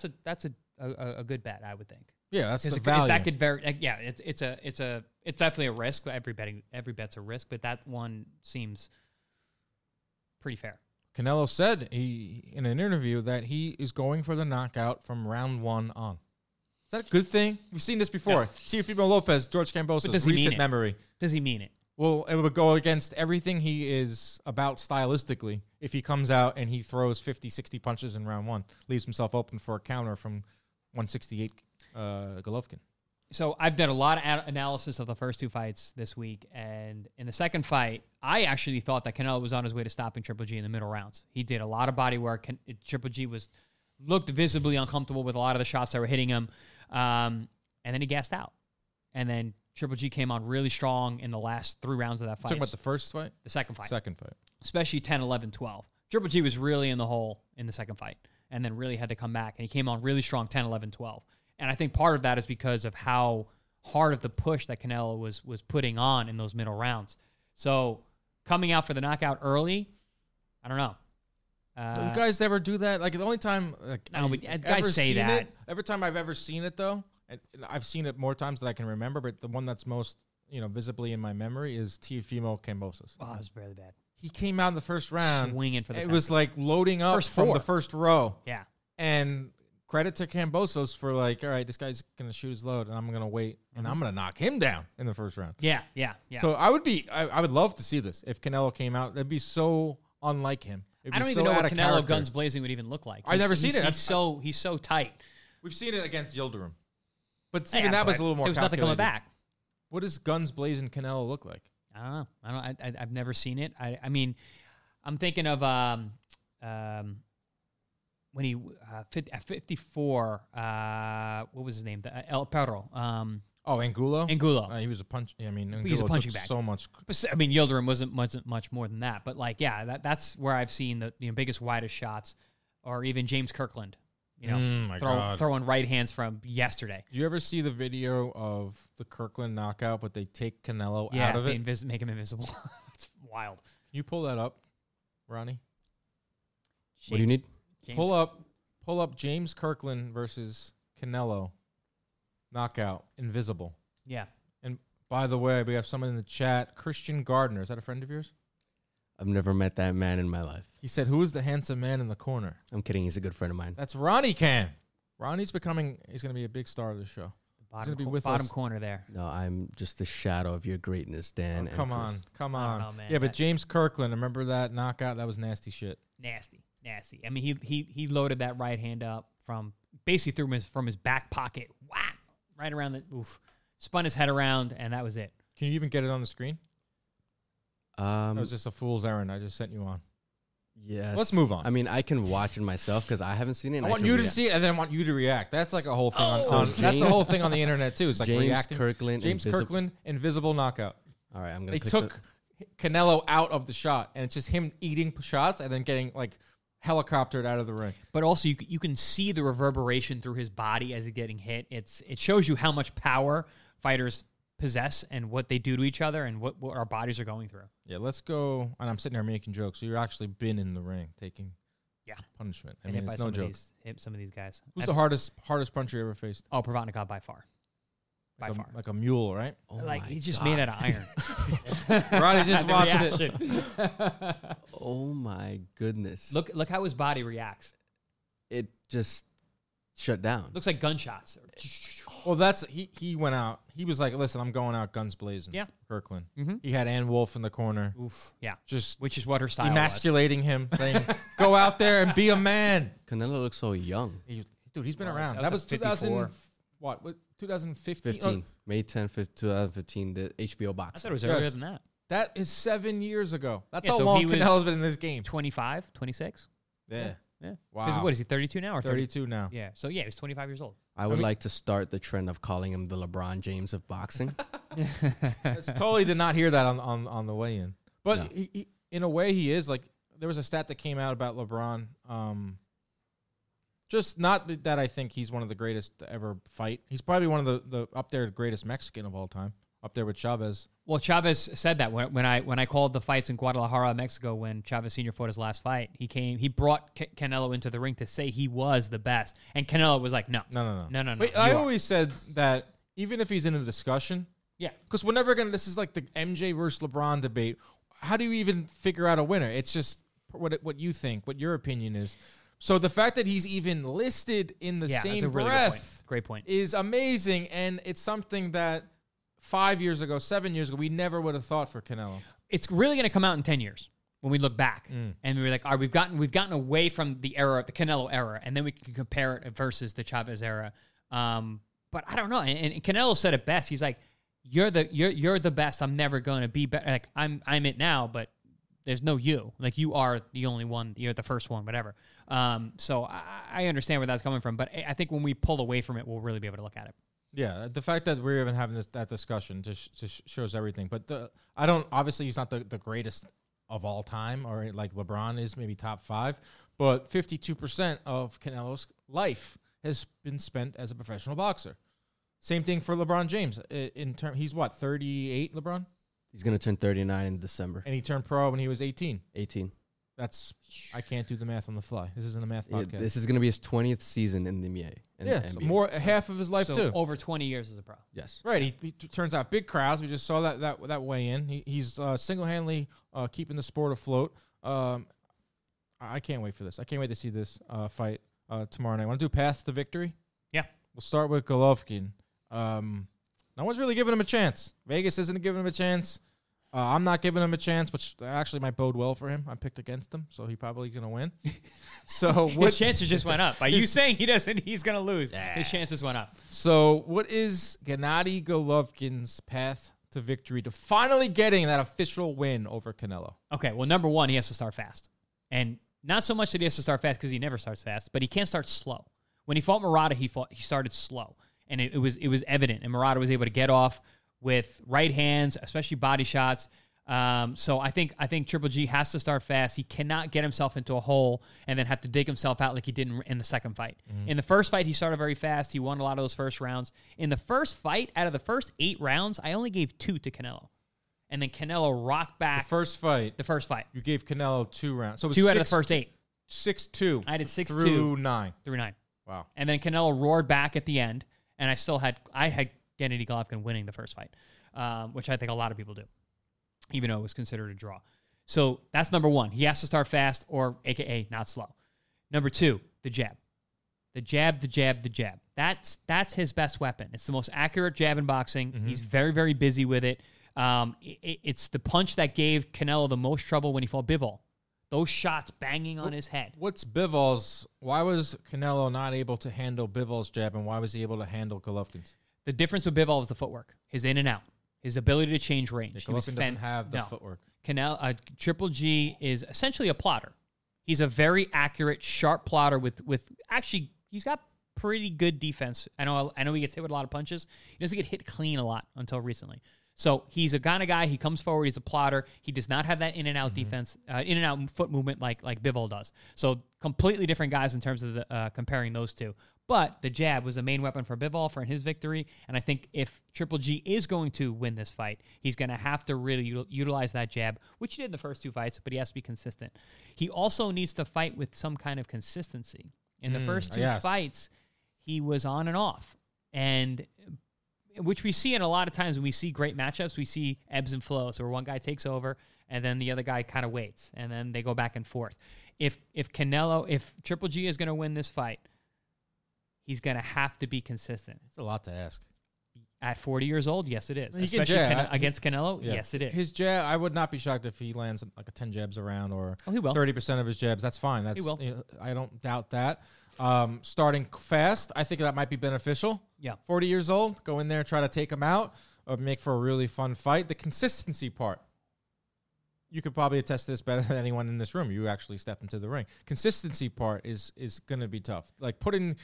a good bet, I would think. Yeah, that's the 'Cause value. that could it's definitely a risk. Every bet's a risk, but that one seems pretty fair. Canelo said in an interview that he is going for the knockout from round 1 on. Is that a good thing? We've seen this before. Teofimo Lopez, George But Kambosos, does he mean recent it? memory. Does he mean it? Well, it would go against everything he is about stylistically if he comes out and he throws 50, 60 punches in round 1, leaves himself open for a counter from 168 Golovkin. So I've done a lot of analysis of the first 2 fights this week, and in the second fight, I actually thought that Canelo was on his way to stopping Triple G in the middle rounds. He did a lot of body work. Triple G looked visibly uncomfortable with a lot of the shots that were hitting him, and then he gassed out. And then Triple G came on really strong in the last 3 rounds of that fight. Talking about the first fight? The second fight. Second fight. Especially 10, 11, 12. Triple G was really in the hole in the second fight and then really had to come back. And he came on really strong 10, 11, 12. And I think part of that is because of how hard of the push that Canelo was putting on in those middle rounds. So coming out for the knockout early, I don't know. You guys ever do that? Like the only time No, but guys say that. Every time I've ever seen it though, and I've seen it more times than I can remember, but the one that's most visibly in my memory is Teofimo Kambosos. Oh, it was really bad. He came out in the first round Swinging for the It fence. was like loading up First from 4. the first row. Yeah. And credit to Kambosos for like, all right, this guy's gonna shoot his load, and I'm gonna wait, and I'm gonna knock him down in the first round. Yeah. So I would love to see this if Canelo came out. That'd be so unlike him. It'd I be don't so even know out what of Canelo character. guns blazing would even look like. I've never seen it. He's so tight. We've seen it against Yildirim, but Yeah, even that was but a little more. There was nothing coming calculated. back. What does guns blazing Canelo look like? I don't know. I've never seen it. I mean, I'm thinking of when he at 54. What was his name? El Perro. Oh, Angulo. Angulo. He was a punch. I mean, Angulo He's a punching took bag. so much. But I mean, Yildirim wasn't much more than that. But like, yeah, that's where I've seen the biggest, widest shots or even James Kirkland. You know, My God. throwing right hands from yesterday. Do you ever see the video of the Kirkland knockout, but they take Canelo Yeah, out of it? make him invisible. It's wild. Can you pull that up, Ronnie? What do you need? James, Pull up James Kirkland versus Canelo knockout, invisible. Yeah. And by the way, we have someone in the chat, Christian Gardner. Is that a friend of yours? I've never met that man in my life. He said, "Who is the handsome man in the corner?" I'm kidding. He's a good friend of mine. That's Ronnie Cam. He's going to be a big star of the show. Bottom, gonna be with bottom us. corner there. No, I'm just the shadow of your greatness, Dan. Oh, come and on. Chris. Come I on. don't know, man. Yeah, but James Kirkland, remember that knockout? That was nasty shit. Nasty. I mean, he loaded that right hand up from basically from his back pocket. Whack! Right around the spun his head around, and that was it. Can you even get it on the screen? That Um, was just a fool's errand I just sent you on. yes. Let's move on. I mean, I can watch it myself because I haven't seen it. I want you to see it, and then I want you to react. That's like a whole thing on James- that's a whole thing on the internet too. It's like James reacting. Kirkland. James Kirkland, invisible knockout. All right, I'm gonna. They click took Canelo out of the shot, and it's just him eating shots and then getting like helicoptered out of the ring. But also, you can see the reverberation through his body as he's getting hit. It shows you how much power fighters possess and what they do to each other and what our bodies are going through. Yeah, let's go. And I'm sitting there making jokes. So you've actually been in the ring taking punishment. I And mean, hit by it's no some of joke. some of these guys. Who's the hardest puncher you ever faced? Oh, Provodnikov by far. By far. Like a mule, right? Oh Like my he's just God. made out of iron. Ronnie just The watched it. reaction. Oh my goodness! Look how his body reacts. it just shut down. Looks like gunshots. Well, that's he went out. He was like, "Listen, I'm going out guns blazing." Yeah. Kirkland. Mhm. He had Ann Wolf in the corner, Oof. Yeah. just Which is what her style was. emasculating him, saying, "Go out there and be a man." Canelo looks so young. Dude, he's been Well, around. that That was was at 2000. 54. What 2015? 15, May 10th, 2015. The HBO box. I thought it was Yes. earlier than that. That is 7 years ago. That's Yeah, how so long he was- Canelo's been in this game. 25, 26? Yeah. Yeah. Wow. 'Cause what is he, 32 now or 30? 32 now. Yeah. So, yeah, he was 25 years old. I would mean- like to start the trend of calling him the LeBron James of boxing. That's totally did not hear that on the way in. But No. he, in a way, he is like. There was a stat that came out about LeBron. Just not that I think he's one of the greatest to ever fight. He's probably one of the up there greatest Mexican of all time, up there with Chavez. Well, Chavez said that when I called the fights in Guadalajara, Mexico, when Chavez Sr. fought his last fight, he brought Canelo into the ring to say he was the best. And Canelo was like, no. No. Wait, Wait, I always said that even if he's in a discussion, Yeah. because we're never gonna. This is like the MJ versus LeBron debate. How do you even figure out a winner? It's just what you think, what your opinion is. So the fact that he's even listed in the Yeah, that's same a really breath great point. is amazing, and it's something that 5 years ago, 7 years ago, we never would have thought for Canelo. It's really going to come out in 10 years when we look back Mm. and we're like, all right, we've gotten away from the era, the Canelo era, and then we can compare it versus the Chavez era. But I don't know. And Canelo said it best. He's like, you're the best. I'm never going to be better. Like I'm it now, but there's no you. Like you are the only one. You're the first one, whatever. So I understand where that's coming from, but I think when we pull away from it, we'll really be able to look at it. Yeah, the fact that we're even having that discussion just shows everything. But I don't. Obviously, he's not the greatest of all time, or like LeBron is, maybe top 5. But 52% of Canelo's life has been spent as a professional boxer. Same thing for LeBron James. He's what, 38? LeBron, He's going to turn 39 in December. and he turned pro when he was 18. 18. I can't do the math on the fly. This isn't a math Yeah, podcast. this is going to be his 20th season in the NBA. So more half of his life so too. over 20 years as a pro. Yes. Right, he turns out big crowds. We just saw that weigh in. He's single-handedly keeping the sport afloat. I can't wait for this. I can't wait to see this fight tomorrow night. Want to do path to victory? Yeah. We'll start with Golovkin. No one's really giving him a chance. Vegas isn't giving him a chance. I'm not giving him a chance, which actually might bode well for him. I picked against him, so he's probably going to win. So His chances just went up. By you saying he's going to lose, his chances went up. So what is Gennady Golovkin's path to victory to finally getting that official win over Canelo? Okay, well, number one, he has to start fast. And not so much that he has to start fast because he never starts fast, but he can't start slow. When he fought Murata, he started slow. And it was evident. And Murata was able to get off with right hands, especially body shots. So I think Triple G has to start fast. He cannot get himself into a hole and then have to dig himself out like he did in the second fight. In the first fight, he started very fast. He won a lot of those first rounds. In the first fight, out of the first 8 rounds, I only gave 2 to Canelo. And then Canelo rocked back. The first fight. You gave Canelo 2 rounds. So it was 2 out of the first 8. 6-2. I did 6-2. Through 9. Through 9. Wow. And then Canelo roared back at the end. And I had Gennady Golovkin winning the first fight, which I think a lot of people do, even though it was considered a draw. So that's number 1. He has to start fast or AKA not slow. Number 2, the jab. The jab. That's his best weapon. It's the most accurate jab in boxing. Mm-hmm. He's very, very busy with it. It's the punch that gave Canelo the most trouble when he fought Bivol. Those shots banging on his head. Why was Canelo not able to handle Bivol's jab, and why was he able to handle Golovkin's? The difference with Bivol is the footwork, his in and out, his ability to change range. Golovkin doesn't have the footwork. Triple G is essentially a plotter. He's a very accurate, sharp plotter with actually, he's got pretty good defense. I know he gets hit with a lot of punches. He doesn't get hit clean a lot until recently. So he's a kind of guy. He comes forward. He's a plotter. He does not have that in and out defense, in and out foot movement like Bivol does. So completely different guys in terms of the, comparing those two. But the jab was the main weapon for Bivol for his victory. And I think if Triple G is going to win this fight, he's going to have to really utilize that jab, which he did in the first 2 fights, but he has to be consistent. He also needs to fight with some kind of consistency. In the first 2 fights, he was on and off. And which we see in a lot of times when we see great matchups, we see ebbs and flows where one guy takes over and then the other guy kind of waits and then they go back and forth. If Triple G is going to win this fight, he's going to have to be consistent. It's a lot to ask. At 40 years old, yes, it is. He Especially against Canelo, yes, it is. His jab, I would not be shocked if he lands like a 10 jabs around or he will. 30% of his jabs. That's fine. He will. I don't doubt that. Starting fast, I think that might be beneficial. Yeah. 40 years old, go in there, try to take him out, or make for a really fun fight. The consistency part, you could probably attest to this better than anyone in this room. You actually step into the ring. Consistency part is going to be tough. Like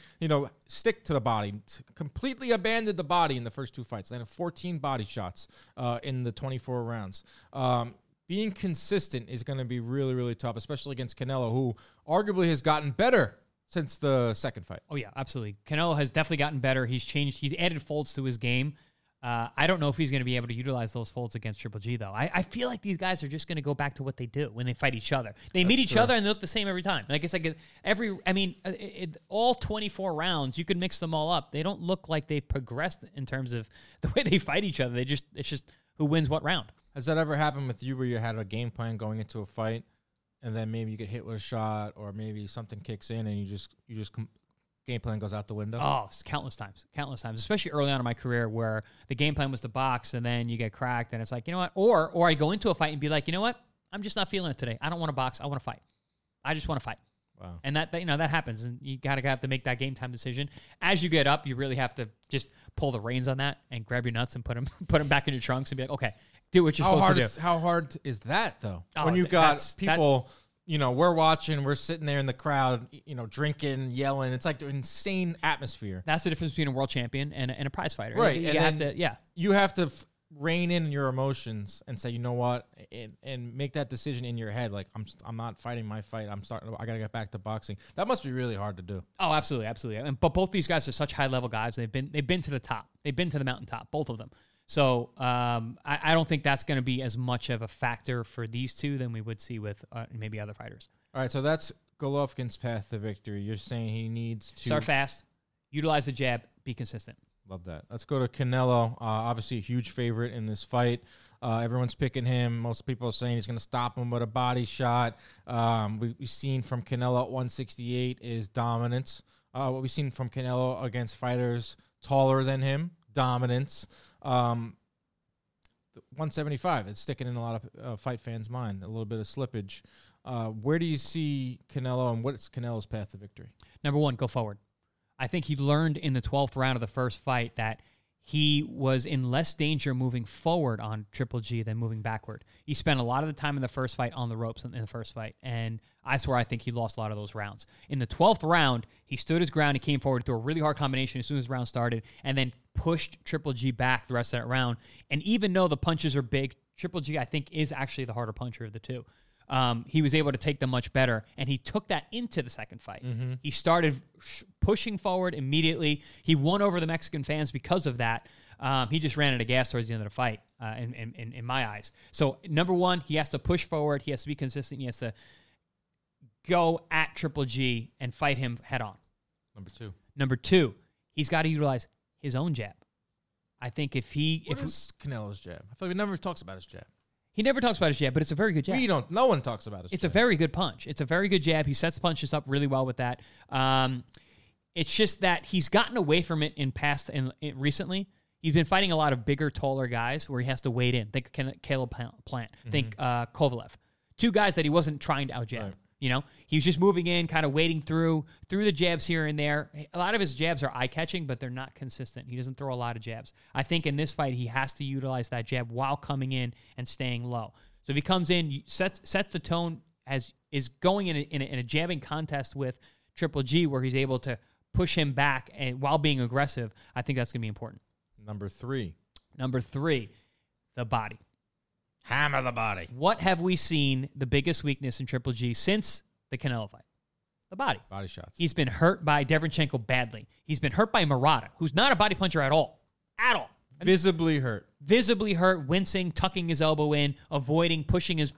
stick to the body, completely abandoned the body in the first 2 fights. Then 14 body shots in the 24 rounds. Being consistent is going to be really, really tough, especially against Canelo, who arguably has gotten better since the second fight. Oh, yeah, absolutely. Canelo has definitely gotten better. He's changed. He's added folds to his game. I don't know if he's going to be able to utilize those folds against Triple G, though. I feel like these guys are just going to go back to what they do when they fight each other. They meet each other and they look the same every time. Like it's like all 24 rounds, you could mix them all up. They don't look like they've progressed in terms of the way they fight each other. It's just who wins what round. Has that ever happened with you where you had a game plan going into a fight and then maybe you get hit with a shot or maybe something kicks in and you just game plan goes out the window? Oh, countless times, especially early on in my career where the game plan was to box and then you get cracked and it's like, you know what? Or I go into a fight and be like, you know what? I'm just not feeling it today. I don't want to box. I want to fight. I just want to fight. Wow. And that happens and you gotta have to make that game time decision. As you get up, you really have to just pull the reins on that and grab your nuts and put them back in your trunks and be like, okay, do what you're supposed to do. How hard is that though? When you got people... we're watching, we're sitting there in the crowd, drinking, yelling. It's like an insane atmosphere. That's the difference between a world champion and a prize fighter. Right. You have to rein in your emotions and say, you know what, and make that decision in your head. Like, I'm not fighting my fight. I got to get back to boxing. That must be really hard to do. Oh, absolutely. Absolutely. But both these guys are such high level guys. They've been to the top. They've been to the mountaintop, both of them. So I don't think that's going to be as much of a factor for these two than we would see with maybe other fighters. All right, so that's Golovkin's path to victory. You're saying he needs to... Start fast, utilize the jab, be consistent. Love that. Let's go to Canelo. Obviously a huge favorite in this fight. Everyone's picking him. Most people are saying he's going to stop him with a body shot. We've seen from Canelo at 168 is dominance. What we've seen from Canelo against fighters taller than him, dominance. 175, it's sticking in a lot of fight fans' mind, a little bit of slippage. Where do you see Canelo and what's Canelo's path to victory? Number one, go forward. I think he learned in the 12th round of the first fight that he was in less danger moving forward on Triple G than moving backward. He spent a lot of the time in the first fight on the ropes in the first fight, and I swear I think he lost a lot of those rounds. In the 12th round, he stood his ground, he came forward, threw a really hard combination as soon as the round started, and then pushed Triple G back the rest of that round. And even though the punches are big, Triple G, I think, is actually the harder puncher of the two. He was able to take them much better, and he took that into the second fight. Mm-hmm. He started pushing forward immediately. He won over the Mexican fans because of that. He just ran out of gas towards the end of the fight, in my eyes. So, number one, he has to push forward. He has to be consistent. He has to go at Triple G and fight him head on. Number two, he's got to utilize his own jab. I think if he... What is Canelo's jab? I feel like he never talks about his jab. He never talks about his jab, but it's a very good jab. No one talks about his jab. It's a very good punch. It's a very good jab. He sets punches up really well with that. It's just that he's gotten away from it recently. He's been fighting a lot of bigger, taller guys where he has to wade in. Think Caleb Plant. Think Kovalev. Two guys that he wasn't trying to out-jab. Right. You know, he was just moving in, kind of wading through the jabs here and there. A lot of his jabs are eye-catching, but they're not consistent. He doesn't throw a lot of jabs. I think in this fight, he has to utilize that jab while coming in and staying low. So if he comes in, sets the tone as is going in a jabbing contest with Triple G, where he's able to push him back and while being aggressive, I think that's going to be important. Number three, the body. Hammer the body. What have we seen the biggest weakness in Triple G since the Canelo fight? The body. Body shots. He's been hurt by Derevyanchenko badly. He's been hurt by Murata, who's not a body puncher at all. At all. Visibly hurt. Visibly hurt, wincing, tucking his elbow in, avoiding, pushing his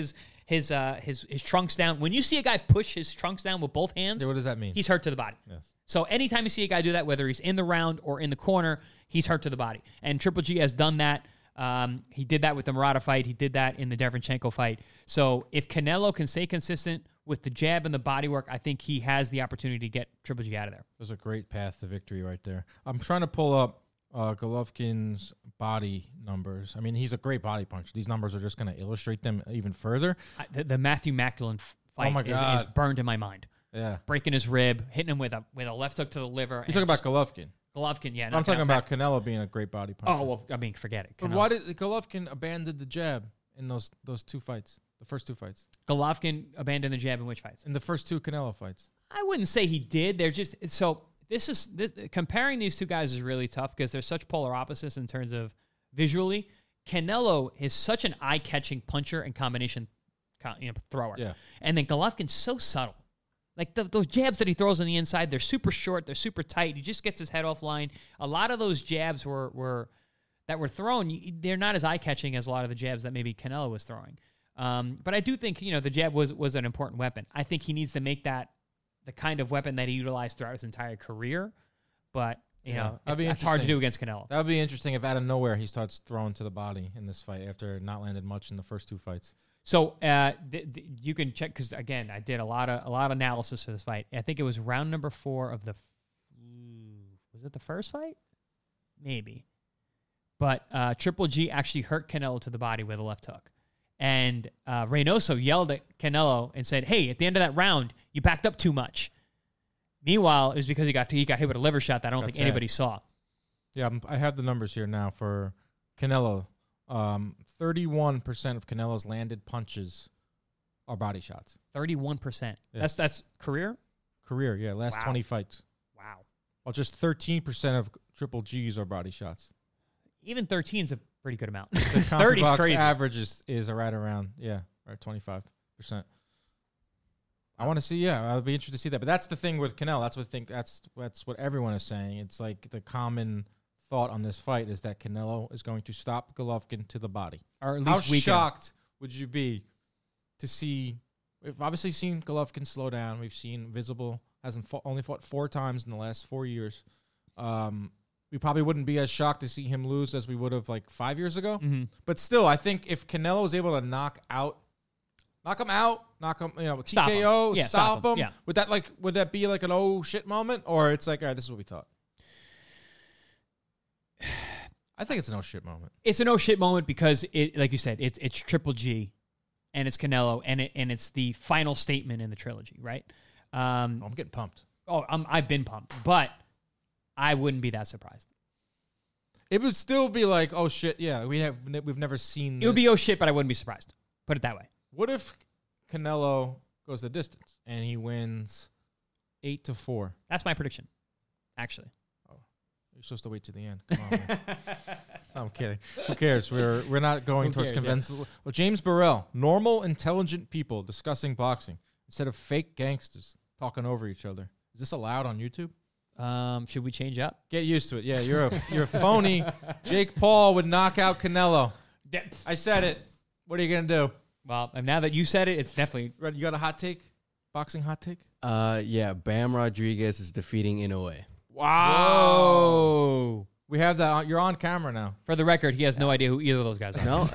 trunks down. When you see a guy push his trunks down with both hands, What does that mean? he's hurt to the body. Yes. So anytime you see a guy do that, whether he's in the round or in the corner, he's hurt to the body. And Triple G has done that. He did that with the Murata fight. He did that in the Derevyanchenko fight. So if Canelo can stay consistent with the jab and the body work, I think he has the opportunity to get Triple G out of there. There's a great path to victory right there. I'm trying to pull up Golovkin's body numbers. I mean, he's a great body puncher. These numbers are just going to illustrate them even further. The Matthew Macklin fight is burned in my mind. Yeah. Breaking his rib, hitting him with a left hook to the liver. You're talking about Golovkin. Golovkin, yeah. I'm talking about Canelo being a great body puncher. Oh, well, I mean, forget it. But why did Golovkin abandon the jab in those two fights, the first two fights? Golovkin abandoned the jab in which fights? In the first two Canelo fights. I wouldn't say he did. They're just so this comparing these two guys is really tough because they're such polar opposites in terms of visually. Canelo is such an eye-catching puncher and combination thrower. Yeah. And then Golovkin's so subtle. Like those jabs that he throws on the inside, they're super short, they're super tight. He just gets his head offline. A lot of those jabs were thrown. They're not as eye-catching as a lot of the jabs that maybe Canelo was throwing. But I do think the jab was an important weapon. I think he needs to make that the kind of weapon that he utilized throughout his entire career. But it's hard to do against Canelo. That would be interesting if out of nowhere he starts throwing to the body in this fight after not landed much in the first two fights. So you can check because again, I did a lot of analysis for this fight. I think it was round number 4 of was it the first fight? Maybe, but Triple G actually hurt Canelo to the body with a left hook, and Reynoso yelled at Canelo and said, "Hey, at the end of that round, you backed up too much." Meanwhile, it was because he got hit with a liver shot that I don't think anybody saw. Yeah, I have the numbers here now for Canelo. 31% of Canelo's landed punches are body shots. 31%. Yeah. That's career? Career, yeah. Last 20 fights. Wow. Well, just 13% of Triple G's are body shots. Even 13 is a pretty good amount. The 30 is crazy. Average is right around, right 25%. I want to see, I'll be interested to see that. But that's the thing with Canelo. That's what everyone is saying. It's like the common thought on this fight is that Canelo is going to stop Golovkin to the body. Or at least how weaken. shocked would you be to see? We've obviously seen Golovkin slow down. We've seen Visible only fought 4 times in the last 4 years. We probably wouldn't be as shocked to see him lose as we would have like 5 years ago. Mm-hmm. But still, I think if Canelo was able to knock him out, TKO, stop him. Yeah. Would that be like an oh shit moment, or it's like, all right, this is what we thought? I think it's an oh shit moment. It's an oh shit moment because it, like you said, it's Triple G, and it's Canelo, and it's the final statement in the trilogy, right? I'm getting pumped. I've been pumped, but I wouldn't be that surprised. It would still be like, oh shit, yeah, we've never seen this. It would be oh shit, but I wouldn't be surprised. Put it that way. What if Canelo goes the distance and he wins 8-4? That's my prediction, actually. You're supposed to wait to the end. Come on, man. I'm kidding. Who cares? We're not going Who towards cares, conventional. Well, James Burrell, normal, intelligent people discussing boxing instead of fake gangsters talking over each other. Is this allowed on YouTube? Should we change up? Get used to it. Yeah, you're a phony. Jake Paul would knock out Canelo. I said it. What are you gonna do? Well, and now that you said it, it's definitely. Red, you got a hot take? Boxing hot take? Yeah, Bam Rodriguez is defeating Inoue. Whoa. We have that. You're on camera now. For the record, he has no idea who either of those guys are. No.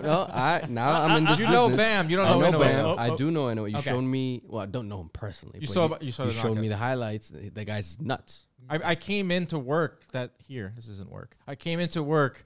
I'm in this You know business. Bam. You don't I know know Inoue. Bam. Oh, I do know Inoue. You okay. showed me. Well, I don't know him personally. You but saw You the showed knockout. me the highlights. The guy's nuts. I came into work this isn't work. I came into work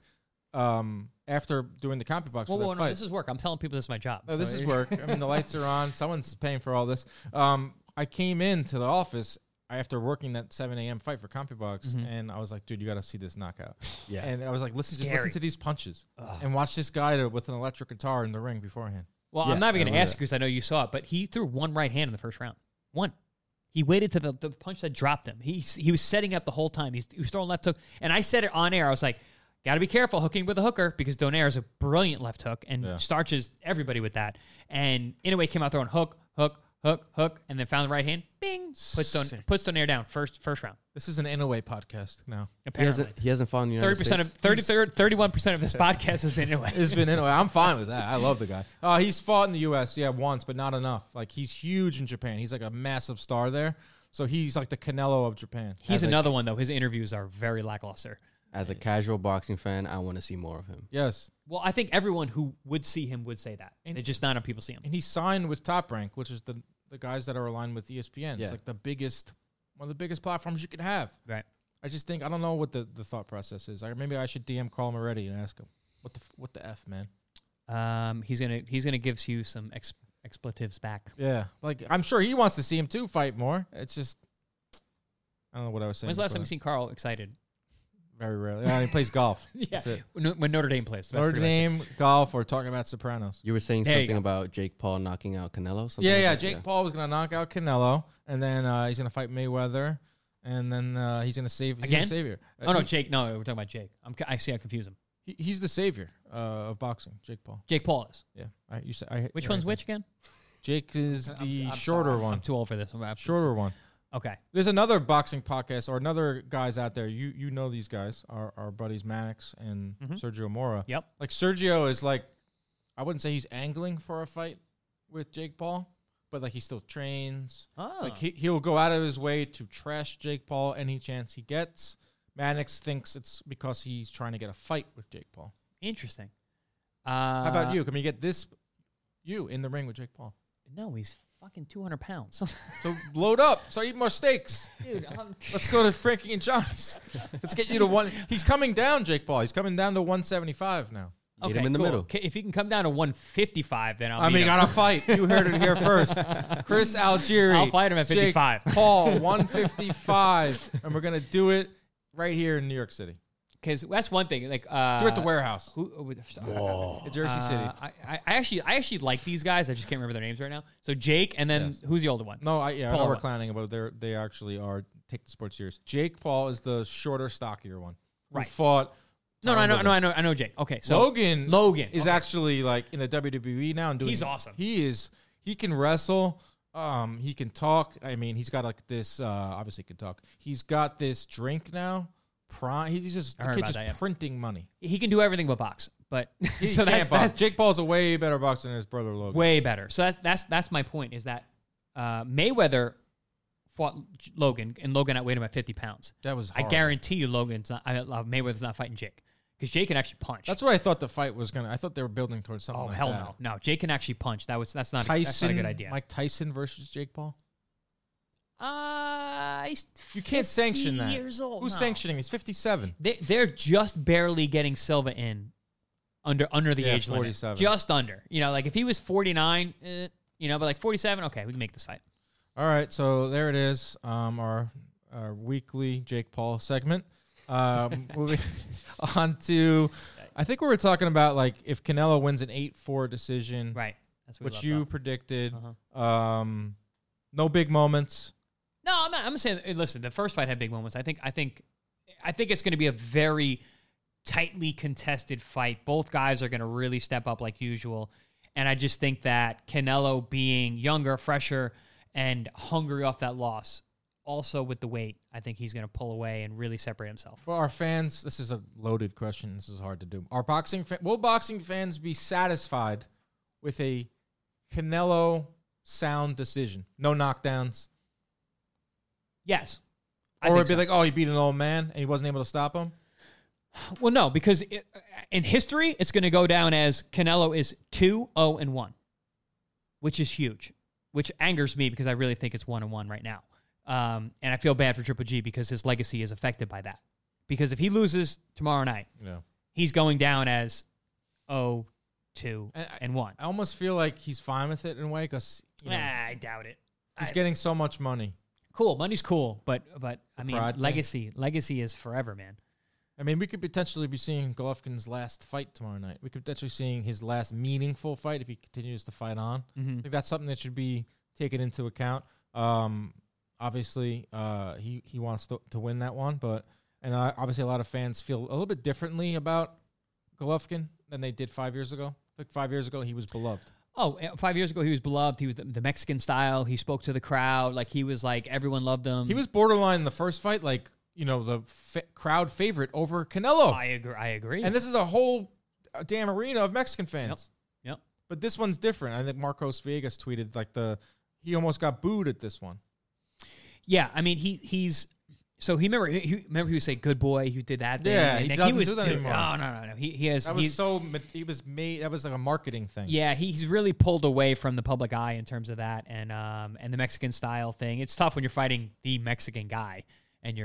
after doing the CompuBox for that No, fight. this is work. I'm telling people this is my job. No, this So is work. I mean, the lights are on. Someone's paying for all this. I came into the office after working that 7 a.m. fight for CompuBox, and I was like, dude, you got to see this knockout. Yeah. And I was like, just Scary. listen to these punches and watch this guy with an electric guitar in the ring beforehand. Well, Yeah, I'm not even I going to love ask you because I know you saw it, but he threw one right hand in the first round. One. He waited to the punch that dropped him. He was setting up the whole time. He was throwing left hook. And I said it on air. I was like, got to be careful hooking with a hooker because Donaire is a brilliant left hook and starches everybody with that. And Inoue came out throwing hook, and then found the right hand. Bing. Puts Donaire down first round. This is an Inoue podcast now. Apparently. He hasn't found the United 31% of this podcast has been Inoue. It's been Inoue. I'm fine with that. I love the guy. He's fought in the U.S., once, but not enough. Like, he's huge in Japan. He's like a massive star there. So he's like the Canelo of Japan. He's another one, though. His interviews are very lackluster. As a casual boxing fan, I want to see more of him. Yes. Well, I think everyone who would see him would say that. It's just not enough people see him. And he signed with Top Rank, which is the guys that are aligned with ESPN. Yeah. It's like one of the biggest platforms you could have. Right. I just think, I don't know what the thought process is. Maybe I should DM Carl Moretti and ask him, what the F, man? He's gonna give you some expletives back. Yeah. Like, I'm sure he wants to see him too fight more. It's just, I don't know what I was saying. When's the last time before. you seen Carl excited? Very rarely. Yeah, he plays golf. Yeah, That's it. when Notre Dame plays. That's Notre pretty much it. Dame, golf, or talking about Sopranos. You were saying There you something go. about Jake Paul knocking out Canelo? Something Yeah, like yeah. that? Jake Paul was going to knock out Canelo, and then he's going to fight Mayweather, and then he's going to save Again? He's the savior. Oh no, Jake. No, we're talking about Jake. I confuse him. He's the savior of boxing. Jake Paul. Jake Paul is. Yeah. You said, Which one's which again? Jake is the I'm shorter sorry. one. I'm too old for this. Shorter one. Okay. There's another boxing podcast or another guys out there. You know these guys, our buddies Mannix and Sergio Mora. Yep. Like Sergio is like, I wouldn't say he's angling for a fight with Jake Paul, but like he still trains. Oh. Like he'll go out of his way to trash Jake Paul any chance he gets. Mannix thinks it's because he's trying to get a fight with Jake Paul. Interesting. How about you? Can we get you in the ring with Jake Paul? No, he's fucking 200 pounds. So load up. Start eating more steaks. Dude, Let's go to Frankie and Johnny's. Let's get you to one. He's coming down, Jake Paul. He's coming down to 175 now. Meet him in the middle. Okay, if he can come down to 155, then I'll I meet mean, him. got to fight. You heard it here first. Chris Algieri. I'll fight him at 55. Jake Paul, 155. And we're going to do it right here in New York City. Because that's one thing. Like Do it at the warehouse. Whoa. Jersey City. I actually like these guys. I just can't remember their names right now. So Jake, and then Yes. who's the older one? No, I know Paul. we're clowning about they actually are take the sport serious. Jake Paul is the shorter, stockier one. Who Right. fought. No, Tom Lillard. I know Jake. Okay, so Logan is okay. actually like in the WWE now and doing. He's awesome. He can wrestle. He can talk. I mean, he's got like this. Obviously, he can talk. He's got this drink now. He's just I the heard kid about just that, yeah. printing money. He can do everything but box. But He so can't box. that's Jake Paul's a way better boxer than his brother Logan. way better. So that's my point. Is that Mayweather fought Logan, and Logan outweighed him at 50 pounds. That was. I Horrible. guarantee you, Mayweather's not fighting Jake because Jake can actually punch. That's what I thought the fight was gonna. I thought they were building towards something. oh like hell that. no, Jake can actually punch. That's not Tyson, a good idea. Mike Tyson versus Jake Paul. He's You can't sanction 50 that. Years old. Who's No. sanctioning? He's 57. They're just barely getting Silva in under the Yeah, age 47. limit. Just under. You know, like if he was 49, but like 47, okay, we can make this fight. All right, so there it is. Our weekly Jake Paul segment. Moving on to, I think we were talking about like if Canelo wins an 8-4 decision, Right. That's which what you predicted. Uh-huh. No big moments. No, I'm not. I'm saying. Listen, the first fight had big moments. I think I think it's going to be a very tightly contested fight. Both guys are going to really step up like usual. And I just think that Canelo being younger, fresher, and hungry off that loss, also with the weight, I think he's going to pull away and really separate himself. Well, our fans, this is a loaded question. This is hard to do. Will boxing fans be satisfied with a Canelo sound decision? No knockdowns? Yes. Or it'd be like, oh, he beat an old man and he wasn't able to stop him? Well, no, because in history, it's going to go down as Canelo is 2-0-1, which is huge, which angers me because I really think it's 1-1 right now. And I feel bad for Triple G because his legacy is affected by that. Because if he loses tomorrow night, he's going down as 0-2-1. I almost feel like he's fine with it in a way because I doubt it. He's getting so much money. Cool, money's cool, but I mean, legacy is forever, man. I mean, we could potentially be seeing Golovkin's last fight tomorrow night. We could potentially seeing his last meaningful fight if he continues to fight on. Mm-hmm. I think that's something that should be taken into account. Obviously, he wants to win that one, and obviously a lot of fans feel a little bit differently about Golovkin than they did 5 years ago. Like 5 years ago, he was beloved. Oh, 5 years ago, he was beloved. He was the Mexican style. He spoke to the crowd. Like, he was like, everyone loved him. He was borderline in the first fight, like, the crowd favorite over Canelo. I agree. And this is a whole damn arena of Mexican fans. Yep. But this one's different. I think Marcos Viegas tweeted, like, he almost got booed at this one. Yeah, I mean, he's... So remember he would say good boy who did that thing. Yeah, he doesn't was do that anymore. No. He has. That was made. That was like a marketing thing. Yeah, he's really pulled away from the public eye in terms of that, and the Mexican style thing. It's tough when you're fighting the Mexican guy, and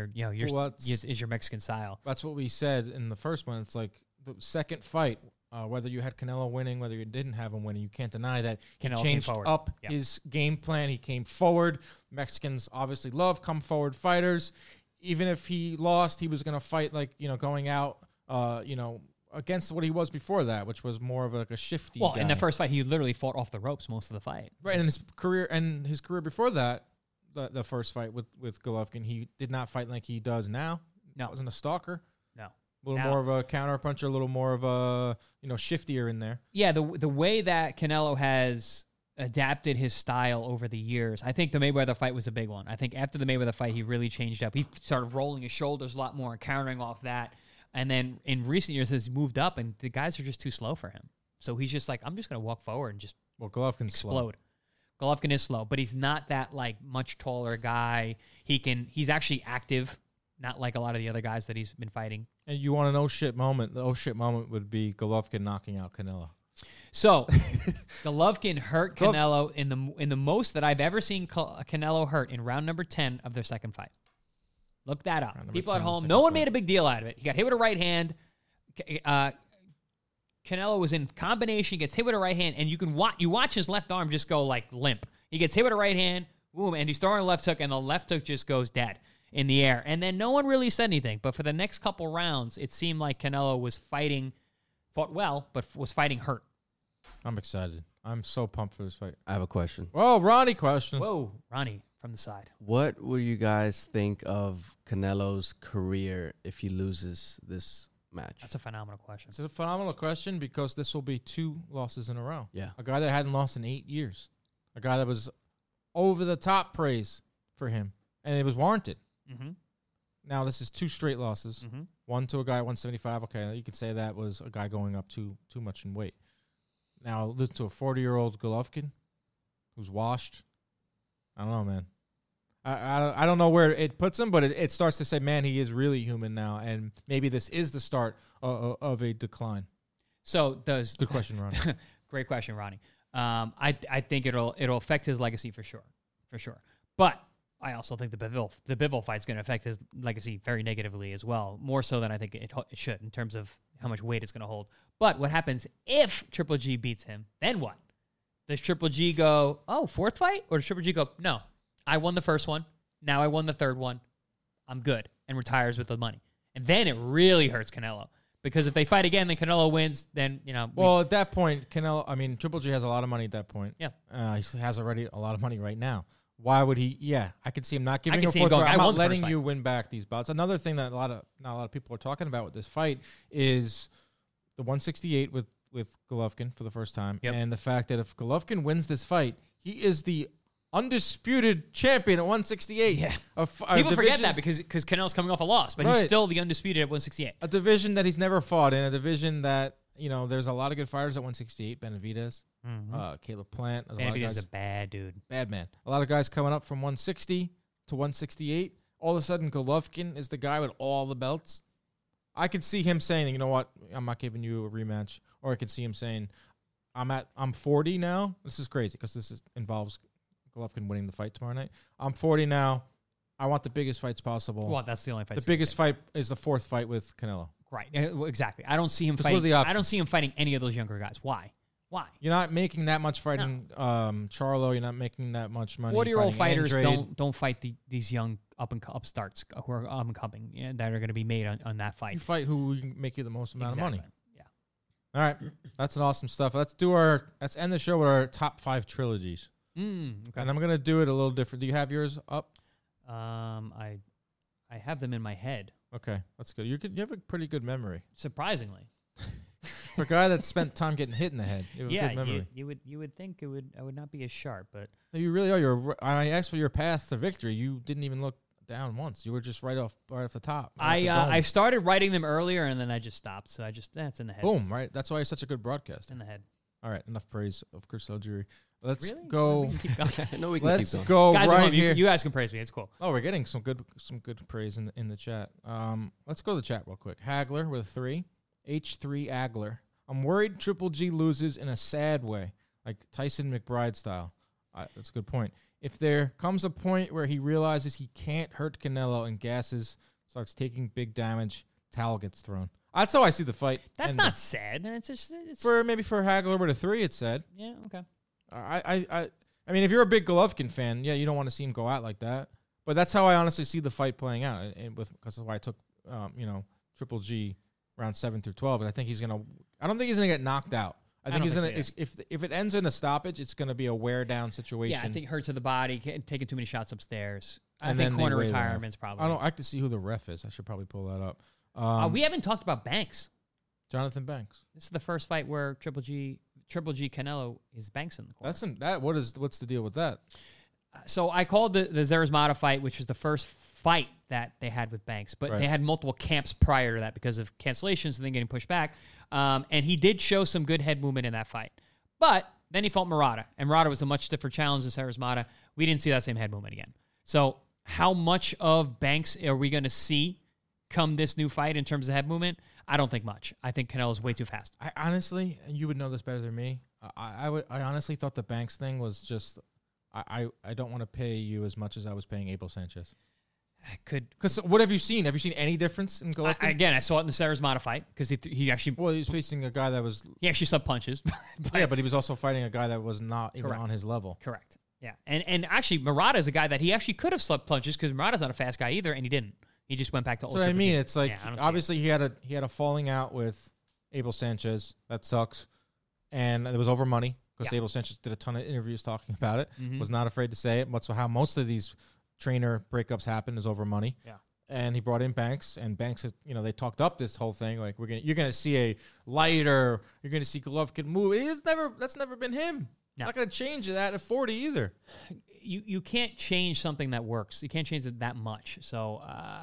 is your Mexican style. That's what we said in the first one. It's like the second fight, whether you had Canelo winning, whether you didn't have him winning, you can't deny that Canelo he changed up his game plan. He came forward. Mexicans obviously love come forward fighters. Even if he lost, he was going to fight going out, against what he was before that, which was more of a shifty guy. In the first fight, he literally fought off the ropes most of the fight. Right, and his career before that, the first fight with Golovkin, he did not fight like he does now. No. Wasn't a stalker. No. A little more of a counter puncher, a little more of a, shiftier in there. Yeah, the way that Canelo has adapted his style over the years. I think the Mayweather fight was a big one. I think after the Mayweather fight, he really changed up. He started rolling his shoulders a lot more and countering off that. And then in recent years, he's moved up, and the guys are just too slow for him. So he's just like, I'm just going to walk forward and just Golovkin's explode. Slow. Golovkin is slow, but he's not that much taller guy. He's actually active, not like a lot of the other guys that he's been fighting. And you want an oh shit moment? The oh shit moment would be Golovkin knocking out Canelo. So, Golovkin hurt Canelo in the most that I've ever seen Canelo hurt in round number 10 of their second fight. Look that up. People at home, no one made a big deal out of it. He got hit with a right hand. Canelo was in combination, gets hit with a right hand, and you watch his left arm just go limp. He gets hit with a right hand, boom, and he's throwing a left hook, and the left hook just goes dead in the air. And then no one really said anything. But for the next couple rounds, it seemed like Canelo fought well, but was fighting hurt. I'm excited. I'm so pumped for this fight. I have a question. Whoa, Ronnie question. Whoa, Ronnie from the side. What will you guys think of Canelo's career if he loses this match? That's a phenomenal question. It's a phenomenal question because this will be 2 losses in a row. Yeah. A guy that hadn't lost in 8 years. A guy that was over the top praise for him. And it was warranted. Mm-hmm. Now, this is 2 straight losses. Mm-hmm. One to a guy at 175. Okay, you could say that was a guy going up too much in weight. Now, listen to a 40-year-old Golovkin who's washed. I don't know, man. I don't know where it puts him, but it starts to say, man, he is really human now, and maybe this is the start of a decline. So does good question, Ronnie. Great question, Ronnie. I think it'll affect his legacy for sure. But I also think the Bivol fight's going to affect his legacy very negatively as well, more so than I think it should in terms of how much weight it's going to hold. But what happens if Triple G beats him? Then what? Does Triple G go, oh, 4th fight? Or does Triple G go, no, I won the first one. Now I won the 3rd one. I'm good. And retires with the money. And then it really hurts Canelo. Because if they fight again, then Canelo wins, then, Well, at that point, Triple G has a lot of money at that point. Yeah. He has already a lot of money right now. Why would he? Yeah, I could see him not giving can you a see him fourth going, round. "I I'm not won the first letting fight." you win back these bouts. Another thing that not a lot of people are talking about with this fight is the 168 with Golovkin for the first time, Yep. and the fact that if Golovkin wins this fight, he is the undisputed champion at 168. Yeah. A People forget division- that because Canelo's coming off a loss, but he's Right. still the undisputed at 168. a division that he's never fought in, a division that, there's a lot of good fighters at 168. Benavidez, Caleb Plant. There's a lot of Benavidez guys. is a bad dude. Bad man. A lot of guys coming up from 160 to 168. All of a sudden, Golovkin is the guy with all the belts. I could see him saying, you know what, I'm not giving you a rematch. Or I could see him saying, I'm 40 now. This is crazy because involves Golovkin winning the fight tomorrow night. I'm 40 now. I want the biggest fights possible. Well, that's the only fight. The biggest fight is the fourth fight with Canelo. Right. Well, exactly. I don't see him Just what are fighting. the I options? don't see him fighting any of those younger guys. Why? You're not making that much fighting Charlo. You're not making that much money. 40-year-old fighting fighters Andrade. don't fight these young upstarts who are up and coming that are going to be made on that fight. You fight who can make you the most amount of money. Yeah. All right, that's an awesome stuff. Let's end the show with our top 5 trilogies, Okay. and I'm gonna do it a little different. Do you have yours up? I have them in my head. Okay, that's good. You have a pretty good memory Surprisingly. for a guy that spent time getting hit in the head. You have a Yeah. good memory. You would think I would not be as sharp, but You really are. I asked for your path to victory. You didn't even look down once. You were just right off the top. Right off the dome. I started writing them earlier and then I just stopped. So it's in the head. Boom, right. That's why you're such a good broadcaster. In the head. All right, enough praise of Chris Algieri. Let's Really? go. We can keep going. No, we can Let's keep going. go Guys, right you, here. you guys can praise me. It's cool. Oh, we're getting some good praise in the chat. Let's go to the chat real quick. Hagler with 3, H3 Agler. I'm worried Triple G loses in a sad way, like Tyson McBride style. That's a good point. If there comes a point where he realizes he can't hurt Canelo and gasses, starts taking big damage, towel gets thrown. That's how I see the fight. That's And not sad. It's just for Hagler with a 3. It said. yeah. Okay. I mean, if you're a big Golovkin fan, yeah, you don't want to see him go out like that. But that's how I honestly see the fight playing out, and because that's why I took, Triple G round 7 through 12. And I think I don't think he's gonna get knocked out. I think he's don't gonna. think so, If it ends in a stoppage, it's gonna be a wear down situation. Yeah, I think hurt to the body, taking too many shots upstairs. I And think then they corner weigh them off. retirement's probably. I don't. I have to see who the ref is. I should probably pull that up. We haven't talked about Banks. Jonathan Banks. This is the first fight where Triple G Canelo is Banks in the corner. What's the deal with that? So I called the Zarazmata fight, which was the first fight that they had with Banks, but Right. they had multiple camps prior to that because of cancellations and then getting pushed back. And he did show some good head movement in that fight. But then he fought Murata, and Murata was a much stiffer challenge than Zarazmata. We didn't see that same head movement again. So how much of Banks are we going to see come this new fight in terms of head movement? I don't think much. I think Canelo's way too fast. I honestly, and you would know this better than me. I honestly thought the Banks thing was just. I don't want to pay you as much as I was paying Abel Sanchez. I could. Because what have you seen? Have you seen any difference in Golovkin? Again, I saw it in the Zarazmata fight because he actually Well, he was facing a guy that was slept punches. but he was also fighting a guy that was not even Correct. on his level. Correct. Yeah, and actually Murata is a guy that he actually could have slept punches because Murata's not a fast guy either, and he didn't. He just went back to old. So what I Triple mean, G. it's like Yeah, I don't see obviously he had a falling out with Abel Sanchez. That sucks, and it was over money because Yeah. Abel Sanchez did a ton of interviews talking about it. Mhm. Was not afraid to say it. What's how most of these trainer breakups happen is over money. Yeah. And he brought in Banks, and Banks, they talked up this whole thing. Like you're gonna see a lighter, you're gonna see Golovkin move. That's never been him. No. Not gonna change that at 40 either. You can't change something that works. You can't change it that much. So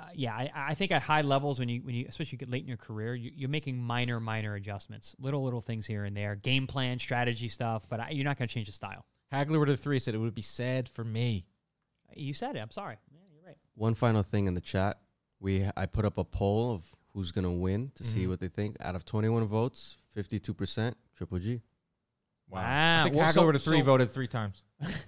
I think at high levels when you especially get late in your career, you're making minor adjustments, little things here and there, game plan, strategy stuff. But you're not going to change the style. Hagler with a 3 said it would be sad for me. You said it. I'm sorry. Yeah, you're right. One final thing in the chat. I put up a poll of who's going to win to see what they think. Out of 21 votes, 52% Triple G. Wow. I think Well, Hagler so- with a 3 so- voted 3 times.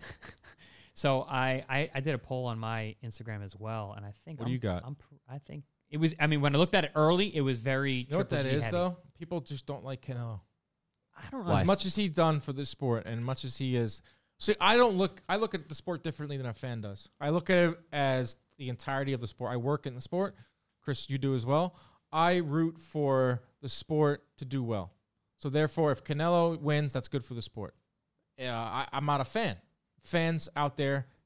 So I did a poll on my Instagram as well, and I think What do you got? I think it was. I mean, when I looked at it early, it was very. You know what Triple that G is, heavy. though? People just don't like Canelo. I don't know. Why? As much as he's done for this sport and much as he is. See, I look at the sport differently than a fan does. I look at it as the entirety of the sport. I work in the sport. Chris, you do as well. I root for the sport to do well. So therefore, if Canelo wins, that's good for the sport. I'm not a fan. Fans out there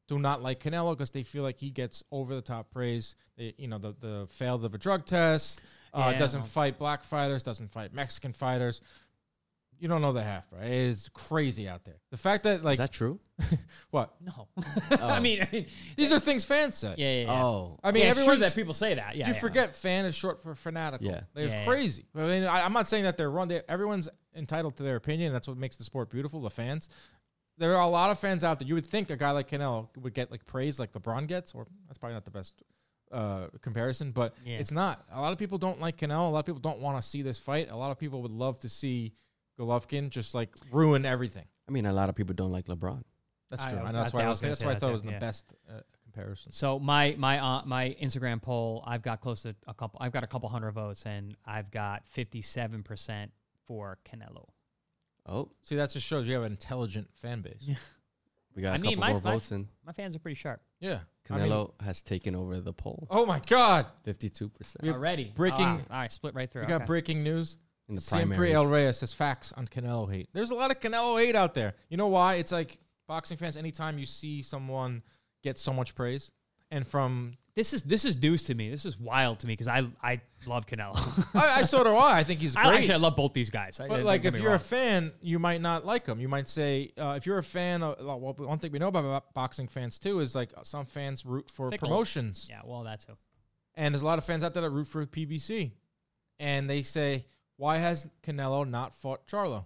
do not like Canelo because they feel like he gets over the top praise. The failed of a drug test, doesn't fight black fighters, doesn't fight Mexican fighters. You don't know the half, bro. It's crazy out there. The fact that Is that true? what? No. Oh. I mean, These are things fans say. yeah. Oh. I mean, Yeah, it's true everyone's that people say that. Yeah, you forget fan is short for fanatical. Yeah. It's Yeah. crazy. I mean, I'm not saying that they're wrong. Everyone's entitled to their opinion. That's what makes the sport beautiful, the fans. There are a lot of fans out there. You would think a guy like Canelo would get like praise like LeBron gets, or that's probably not the best comparison, but Yeah. it's not. A lot of people don't like Canelo. A lot of people don't want to see this fight. A lot of people would love to see Golovkin just like ruin everything. I mean, a lot of people don't like LeBron. That's true. I was- And that's I why was gonna that's say why I that thought it too, was the yeah. best comparison. So my Instagram poll, I've got close to I've got a couple hundred votes, and I've got 57% for Canelo. Oh, See, that just shows you have an intelligent fan base. Yeah. we got I a mean, couple more votes in. My fans are pretty sharp Yeah. I mean, Canelo has taken over the poll. oh my God. 52% We have already. breaking- Oh, wow. All right, split right through. We got Okay. breaking news. in the Siempre primaries. El Reyes says facts on Canelo hate. There's a lot of Canelo hate out there. You know why? It's like boxing fans, anytime you see someone get so much praise, and from This is news to me. This is wild to me because I love Canelo. I so do I think he's great. I love both these guys. But like, if you're a fan, you might not like him. You might say, if you're a fan, one thing we know about boxing fans too is like some fans root for Fickle. promotions, yeah, well, that's who. and there's a lot of fans out there that root for PBC, and they say, why has Canelo not fought Charlo?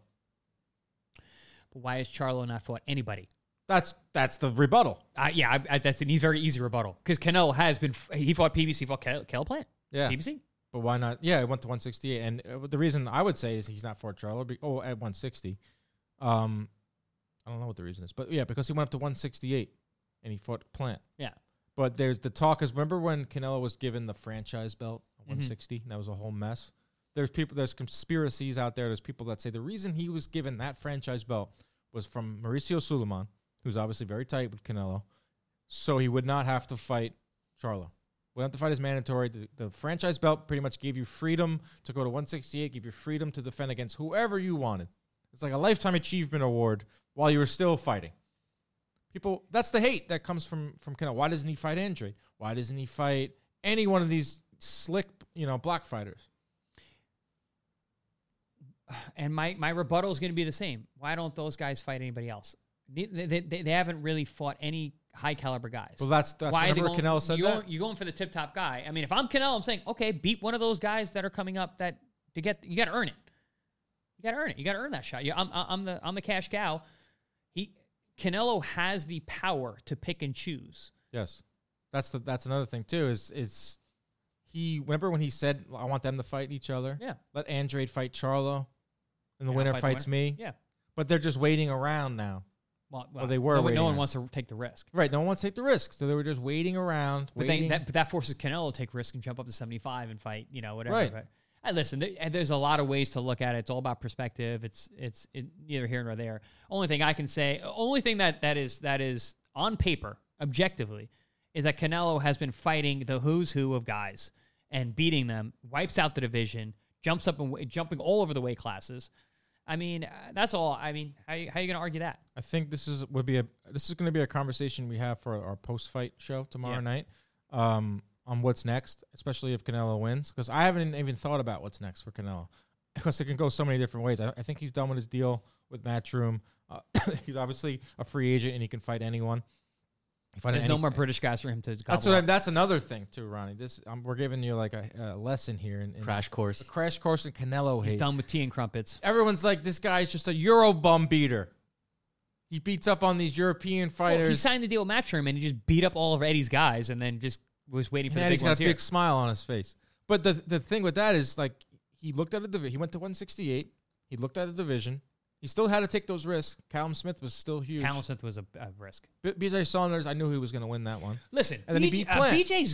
But why has Charlo not fought anybody? That's the rebuttal. That's an very easy rebuttal because Canelo has been. He fought PBC, fought Kel Plant. Yeah, PBC. but why not? Yeah, it went to 168, and the reason I would say is he's not fought Charlo. At 160, I don't know what the reason is, but yeah, because he went up to 168 and he fought Plant. Yeah. But there's the talk is remember when Canelo was given the franchise belt at 160, and that was a whole mess. There's conspiracies out there. There's people that say the reason he was given that franchise belt was from Mauricio Suleiman, who's obviously very tight with Canelo, so he would not have to fight Charlo. Wouldn't have to fight as mandatory. The franchise belt pretty much gave you freedom to go to 168, gave you freedom to defend against whoever you wanted. It's like a lifetime achievement award while you were still fighting. People, that's the hate that comes from Canelo. Why doesn't he fight Andre? Why doesn't he fight any one of these slick, black fighters? And my rebuttal is going to be the same. Why don't those guys fight anybody else? They haven't really fought any high caliber guys. Well, that's why are they whenever going, Canelo said that. you're going for the tip top guy. I mean, if I'm Canelo, I'm saying, okay, beat one of those guys that are coming up. You got to earn it. You got to earn it. You got to earn that shot. I'm the cash cow. Canelo has the power to pick and choose. Yes, that's another thing too. Is he? Remember when he said, "I want them to fight each other." Yeah. Let Andrade fight Charlo, and the Yeah, winner fight the fights winner. me. Yeah. But they're just waiting around now. Well, they were No waiting one on- wants to take the risk. Right. No one wants to take the risk, so they were just waiting around. But waiting. that forces Canelo to take risk and jump up to 75 and fight, whatever. Right. But, listen, there's a lot of ways to look at it. It's all about perspective. It's neither here nor there. Only thing I can say, only thing that is on paper, objectively, is that Canelo has been fighting the who's who of guys and beating them, wipes out the division, jumps up and jumping all over the weight classes. I mean, that's all. I mean, how are you going to argue that? I think this is going to be a conversation we have for our post fight show tomorrow night. On what's next, especially if Canelo wins, because I haven't even thought about what's next for Canelo, because it can go so many different ways. I think he's done with his deal with Matchroom. He's obviously a free agent and he can fight anyone. There's no more British guys for him to. That's another thing too, Ronnie. We're giving you like a lesson here in Crash course. a crash course in Canelo He's hate. done with tea and crumpets. Everyone's like, this guy's just a Euro bum beater. He beats up on these European fighters. Well, he signed the deal with Matchroom and he just beat up all of Eddie's guys and then just was waiting for the And big he's got ones a here. big smile on his face. But the thing with that is, like, he looked at a division. He went to 168. He looked at a division. He still had to take those risks. Callum Smith was still huge. Callum Smith was a risk. BJ Saunders, I knew he was going to win that one. Listen, And then he beat Plant. BJ's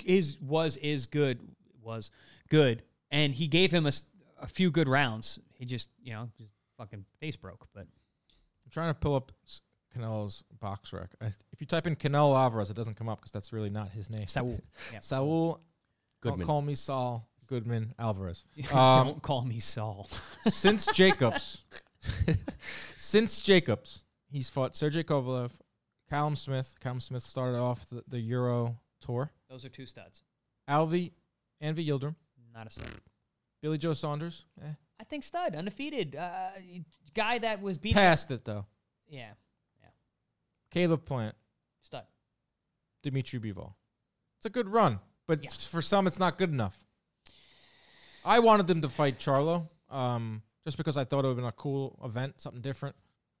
was good, and he gave him a few good rounds. He just fucking face broke. But I'm trying to pull up Canelo's box rec. If you type in Canelo Alvarez, it doesn't come up because that's really not his name. Saul, yeah. Saul Goodman. Don't call me Saul Goodman Alvarez. Don't call me Saul. Since Jacobs, he's fought Sergey Kovalev, Callum Smith. Callum Smith started off the Euro tour. Those are two studs. Anvi Yildirim. Not a stud. Billy Joe Saunders. I think stud, undefeated. Guy that was beaten. Passed it, though. Yeah. Caleb Plant. Stud. Dimitri Bivol. It's a good run, but Yeah. for some, it's not good enough. I wanted them to fight Charlo, just because I thought it would have been a cool event, something different.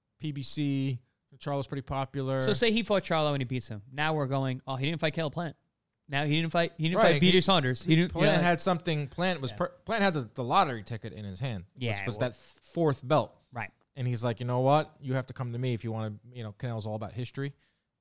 PBC, Charlo's pretty popular. So say he fought Charlo and he beats him. Now we're going, he didn't fight Caleb Plant. Now he didn't fight Right. BJ Saunders. He didn't, Plant had something. Plant had the lottery ticket in his hand. Yeah, which was well- that fourth belt. right. And he's like, you know what? You have to come to me if you want to. Canelo's all about history.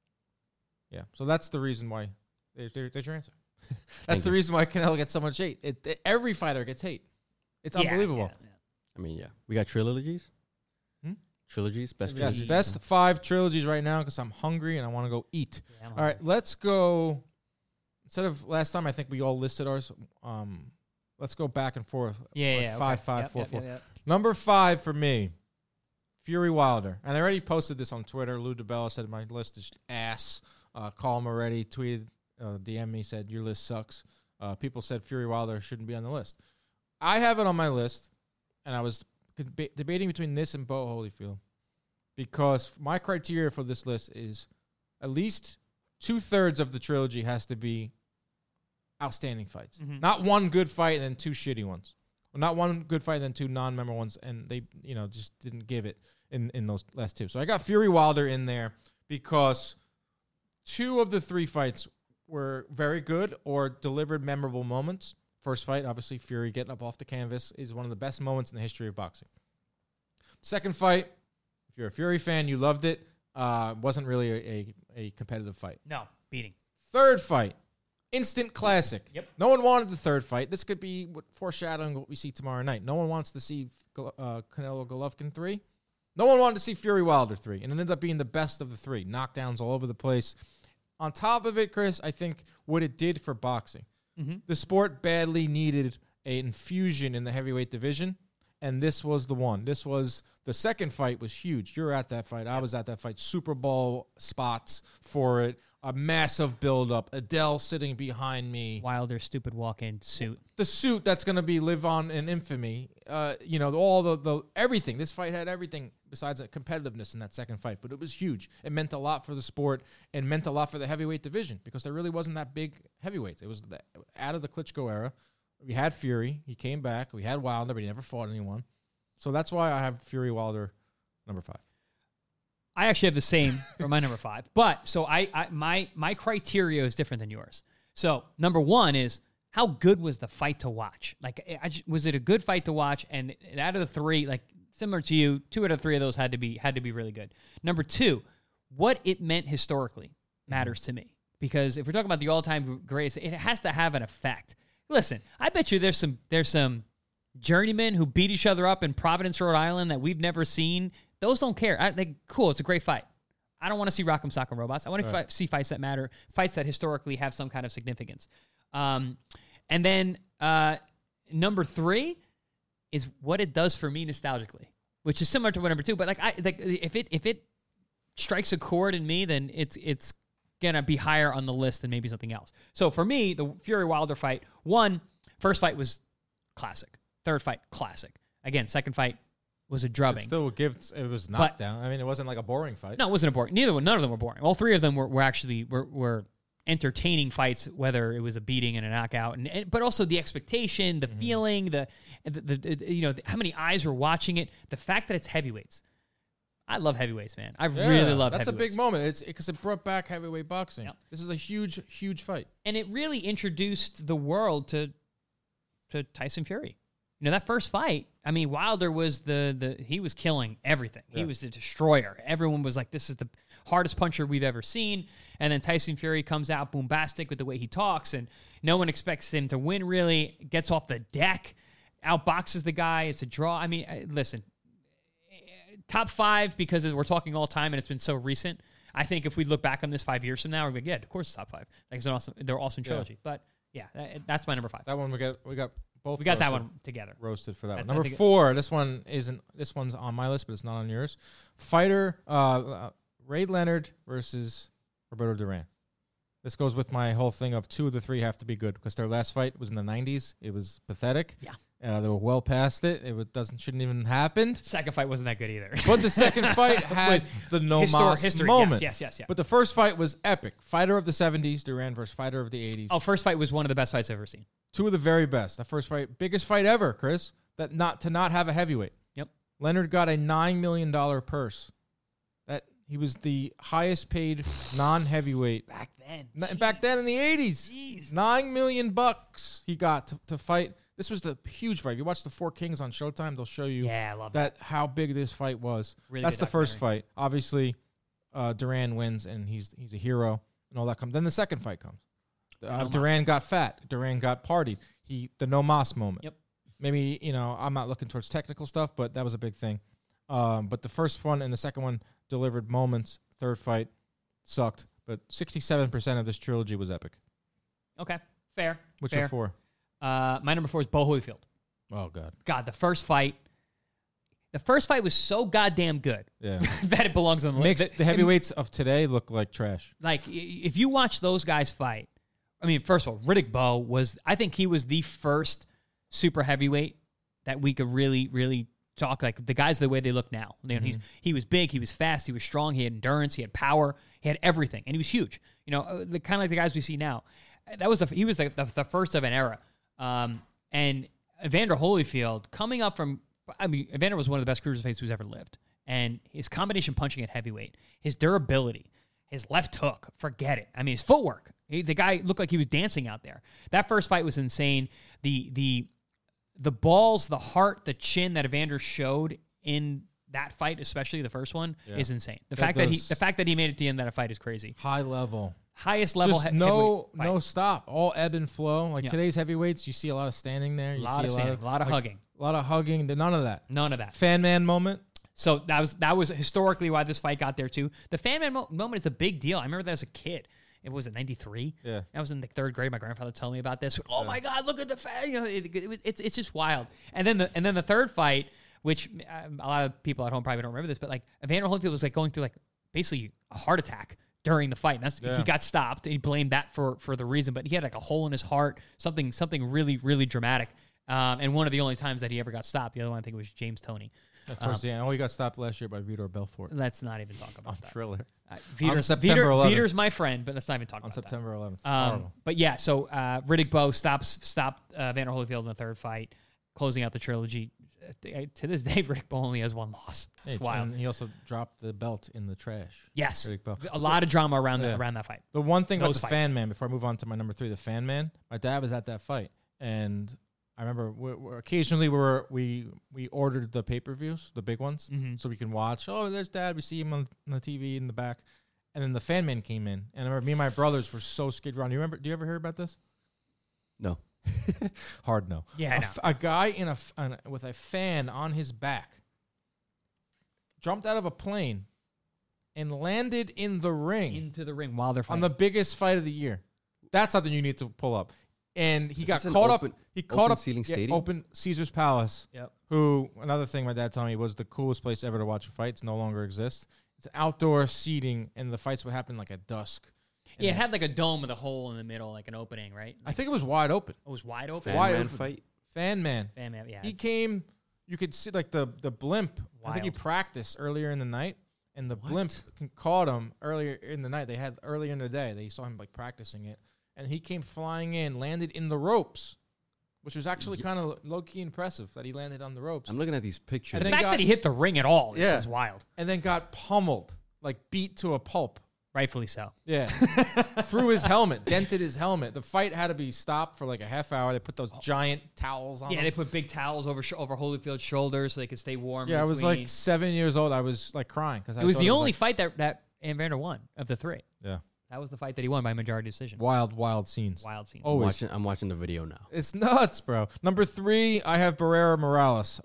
Yeah, so that's the reason why. There's your answer. That's the reason why Canelo gets so much hate. Every fighter gets hate. It's unbelievable. Yeah. I mean, yeah. We got trilogies. Trilogies, best Yes, trilogies. best 5 trilogies right now because I'm hungry and I want to go eat. Yeah, I'm All right, let's go. Instead of last time, I think we all listed ours. Let's go back and forth. Yeah. 5, okay. 5, Yep, 4, yep, 4. yep. Number 5 for me, Fury Wilder. And I already posted this on Twitter. Lou DiBella said my list is ass. Call him already. Tweeted, DM me, said your list sucks. People said Fury Wilder shouldn't be on the list. I have it on my list, and I was debating between this and Bo Holyfield because my criteria for this list is at least 2/3 of the trilogy has to be outstanding fights. Mhm. Not one good fight and then 2 shitty ones. Well, not one good fight and then 2 non-memorable ones, and they just didn't give it in those last 2. So I got Fury Wilder in there because 2 of the 3 fights were very good or delivered memorable moments. First fight, obviously, Fury getting up off the canvas is one of the best moments in the history of boxing. Second fight, if you're a Fury fan, you loved it. Wasn't really a competitive fight. No, beating. Third fight, instant classic. Yep. No one wanted the third fight. This could be foreshadowing what we see tomorrow night. No one wants to see Canelo Golovkin 3. No one wanted to see Fury Wilder 3. And it ended up being the best of the 3. Knockdowns all over the place. On top of it, Chris, I think what it did for boxing. The sport badly needed an infusion in the heavyweight division, and this was the one. This was the second fight was huge. You were at that fight. I was at that fight. Super Bowl spots for it. A massive buildup. Adele sitting behind me. Wilder's stupid walk-in suit. The suit that's going to be live on in infamy. All the everything. This fight had everything besides the competitiveness in that second fight, but it was huge. It meant a lot for the sport and meant a lot for the heavyweight division because there really wasn't that big heavyweights. It was out of the Klitschko era. We had Fury. He came back. We had Wilder, but he never fought anyone. So that's why I have Fury Wilder number 5. I actually have the same for my number 5. But so my criteria is different than yours. So number 1 is how good was the fight to watch? Like, was it a good fight to watch? And out of the 3, like similar to you, 2 out of 3 of those had to be really good. Number 2, what it meant historically matters to me because if we're talking about the all-time greatest, it has to have an effect. Listen, I bet you there's some journeymen who beat each other up in Providence, Rhode Island that we've never seen. Those don't care. Cool, it's a great fight. I don't want to see Rock'em Sock'em Robots. I want to see fights that matter, fights that historically have some kind of significance. And then number 3 is what it does for me nostalgically, which is similar to what number 2. But if it strikes a chord in me, then it's gonna be higher on the list than maybe something else. So for me, the Fury Wilder fight, first fight was classic. Third fight, classic. Again, second fight was a drubbing. It was knockdown. I mean, it wasn't like a boring fight. No, it wasn't a boring. None of them were boring. All 3 of them were actually entertaining fights, whether it was a beating and a knockout, but also the expectation, the feeling, the how many eyes were watching it, the fact that it's heavyweights. I love heavyweights, man. I really love that's heavyweights. a big moment. It's because it brought back heavyweight boxing. Yep. This is a huge, huge fight. And it really introduced the world to Tyson Fury. That first fight, I mean, Wilder was he was killing everything. Yeah. He was the destroyer. Everyone was like, this is the hardest puncher we've ever seen. And then Tyson Fury comes out bombastic with the way he talks, and no one expects him to win, really. Gets off the deck, outboxes the guy. It's a draw. I mean, listen, top 5 because we're talking all time and it's been so recent. I think if we look back on this 5 years from now, we're like, yeah, of course it's top 5. Like, they're awesome trilogy. But yeah, that's my number 5. That one we got both. We got that one together. Roasted for that one. That's- Number 4. This one's on my list, but it's not on yours. Fighter Ray Leonard versus Roberto Duran. This goes with my whole thing of 2 of the 3 have to be good because their last fight was in the 90s. It was pathetic. Yeah. They were well past it. Shouldn't even happened. Second fight wasn't that good either. But the second fight had the no mas history. moment. Yes. But the first fight was epic. Fighter of the 70s, Duran versus fighter of the 80s. Oh, first fight was one of the best fights I've ever seen. 2 of the very best. The first fight, biggest fight ever, Chris. That not have a heavyweight. Yep. Leonard got a $9 million purse. That he was the highest paid non-heavyweight Back then. back then in the 80s. Jeez. $9 million he got to fight. This was the huge fight. If you watch the Four Kings on Showtime, they'll show you Yeah, I love that. how big this fight was. Really That's good the first documentary. fight. Obviously, Duran wins, and he's a hero, and all that comes. Then the second fight comes. No Duran got fat. Duran got partied. The no mas moment. Yep. Maybe, I'm not looking towards technical stuff, but that was a big thing. But the first one and the second one delivered moments. Third fight sucked, but 67% of this trilogy was epic. Okay, fair. What's fair. your 4? My number 4 is Bo Holyfield. Oh, God. God, the first fight was so goddamn good Yeah. that it belongs on the list. The heavyweights of today look like trash. Like, if you watch those guys fight, I mean, first of all, Riddick Bowe I think he was the first super heavyweight that we could really, really talk, like the guys the way they look now. He was big, he was fast, he was strong, he had endurance, he had power, he had everything, and he was huge. The kind of like the guys we see now. He was the first of an era. And Evander Holyfield coming up from, Evander was one of the best cruiserweights who's ever lived, and his combination punching at heavyweight, his durability, his left hook, forget it. I mean, his footwork. The guy looked like he was dancing out there. That first fight was insane. The balls, the heart, the chin that Evander showed in that fight, especially the first one, is insane. The fact that he made it to the end of that fight is crazy. High level. Highest level. Just heavyweight fight. no stop. All ebb and flow. Like Yeah. today's heavyweights, you see a lot of standing there. A lot of standing, a lot of hugging. A lot of hugging. None of that. None of that. Fan man moment. So that was historically why this fight got there too. The fan man moment is a big deal. I remember that as a kid. It was 93. Yeah. I was in the 3rd grade. My grandfather told me about this. Oh my God, look at the fan! It's just wild. And then the third fight, which a lot of people at home probably don't remember this, but like Evander Holyfield was like going through like basically a heart attack during the fight. And he got stopped. And he blamed that for the reason, but he had like a hole in his heart, something really, really dramatic. And one of the only times that he ever got stopped. The other one I think was James Toney. Towards the end. Oh, he got stopped last year by Vitor Belfort. Let's not even talk about that. Thriller. September 11th. Vitor's my friend, but let's not even talk about September 11th. that. Horrible. But yeah, so Riddick Bowe stopped Evander Holyfield in the third fight, closing out the trilogy. To this day, Riddick Bowe only has 1 loss. It's wild. And he also dropped the belt in the trash. Yes, Riddick Bowe. a lot of drama around that fight. The one thing about Those the fights. fan man, before I move on to my number 3, the fan man, my dad was at that fight. And I remember occasionally we ordered the pay-per-views, the big ones, so we can watch. Oh, there's Dad. We see him on the TV in the back. And then the fan man came in. And I remember me and my brothers were so scared around. Do you ever hear about this? No. Hard no. Yeah, I know. A guy with a fan on his back jumped out of a plane and landed in the ring Into the ring while they're on fighting. the biggest fight of the year. That's something you need to pull up. And he Is got this an caught open- up. He caught open up. ceiling yeah, stadium? open Caesar's Palace. Yep. Who another thing my dad told me was the coolest place ever to watch a fight. It no longer exists. It's outdoor seating, and the fights would happen like at dusk. And Yeah, it had like a dome with a hole in the middle, like an opening, right? I think it was wide open. It was wide open. Fan Why man open? fight. Fan man. Fan man, yeah. He came. You could see like the blimp. I think he Wild. practiced earlier in the night, and the blimp caught him earlier in the night. They had earlier in the day. They saw him like practicing it, and he came flying in, landed in the ropes, which was actually kind of low key impressive that he landed on the ropes, I'm looking at these pictures. the then fact got- that he hit the ring at all is Yeah. just wild. and then got pummeled, like beat to a pulp. Rightfully so. Yeah, through his helmet, dented his helmet. The fight had to be stopped for like a half hour. They put those giant towels on. Yeah, him. they put big towels over Holyfield's shoulders so they could stay warm. Yeah, I was between. like 7 years old. I was like crying because It was the only fight that Evander won of the 3. Yeah, That was the fight that he won by majority decision. wild scenes. Wild scenes. Oh, I'm watching the video now. It's nuts, bro. Number 3, I have Barrera Morales.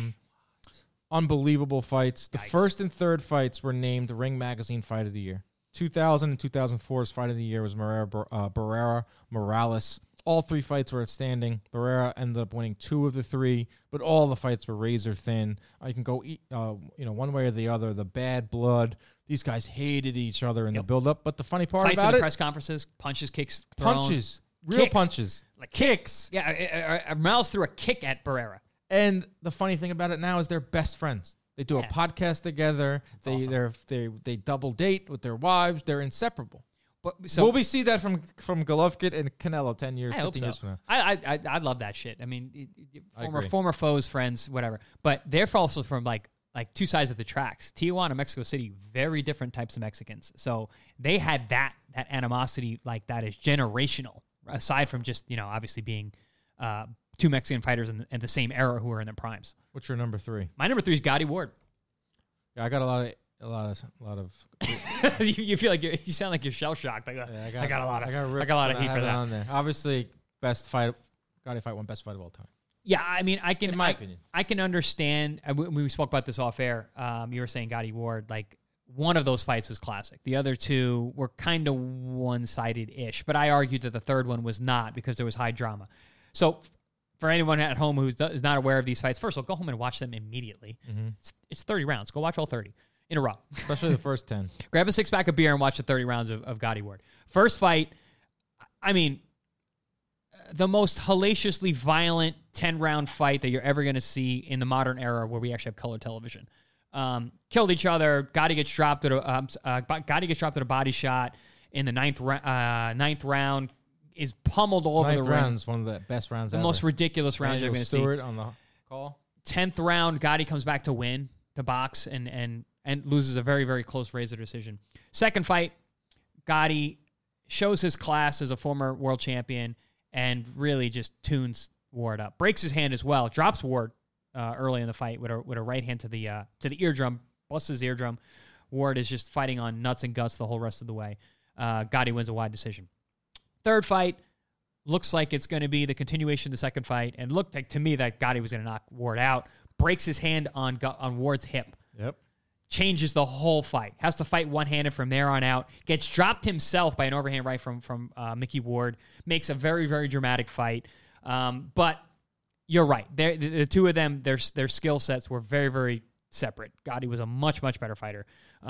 Unbelievable fights. The first and third fights were named Ring Magazine Fight of the Year. 2000 and 2004's Fight of the Year was Barrera Morales. All 3 fights were outstanding. Barrera ended up winning 2 of the 3, but all the fights were razor thin. You can go, one way or the other. The bad blood, These guys hated each other in the Yep. build-up. But the funny part Fights in about the it, press conferences, punches, kicks, thrown. punches, real Kicks. punches, Like kicks. Yeah, Morales threw a kick at Barrera. And the funny thing about it now is they're best friends. They do a Yeah. podcast together. They double date with their wives. They're inseparable. But so Will we see that from Golovkin and Canelo 10 years, I hope 15 so. years from now? I love that shit. I mean, I agree. former foes, friends, whatever. But they're also from like two sides of the tracks. Tijuana, Mexico City, very different types of Mexicans. So they had that animosity like that is generational. Aside from just obviously being two Mexican fighters in the same era who are in their primes. What's your number 3? My number 3 is Gotti Ward. Yeah, I got a lot of. you feel like you sound like you're shell shocked. Like, I got a lot of heat for that. On there. Obviously, best fight. Gotti fight, one best fight of all time. Yeah, I mean, In my opinion. I can understand. When we spoke about this off air, you were saying Gotti Ward, like one of those fights was classic. The other two were kind of one-sided-ish, but I argued that the third one was not because there was high drama. So for anyone at home who is not aware of these fights, first of all, go home and watch them immediately. Mm-hmm. It's 30 rounds. Go watch all 30 in a row. Especially the first 10. Grab a 6-pack of beer and watch the 30 rounds of Gotti Ward. First fight, I mean, the most hellaciously violent 10-round fight that you're ever going to see in the modern era where we actually have color television. Killed each other. Gotti gets dropped with a body shot in the ninth round. Is pummeled all over Ninth the ring. round's one of the best rounds The ever. most ridiculous rounds you're going to see. Stewart on the call. 10th round, Gotti comes back to win, to box, and loses a very, very close razor decision. Second fight, Gotti shows his class as a former world champion and really just tunes Ward up. Breaks his hand as well. Drops Ward early in the fight with a right hand to the eardrum. Busts his eardrum. Ward is just fighting on nuts and guts the whole rest of the way. Gotti wins a wide decision. Third fight looks like it's going to be the continuation of the second fight, and looked like to me that Gotti was going to knock Ward out. Breaks his hand on Ward's hip. Yep. Changes the whole fight. Has to fight one-handed from there on out. Gets dropped himself by an overhand right from Mickey Ward. Makes a very, very dramatic fight. But you're right. The two of them, their skill sets were very, very separate. Gotti was a much, much better fighter.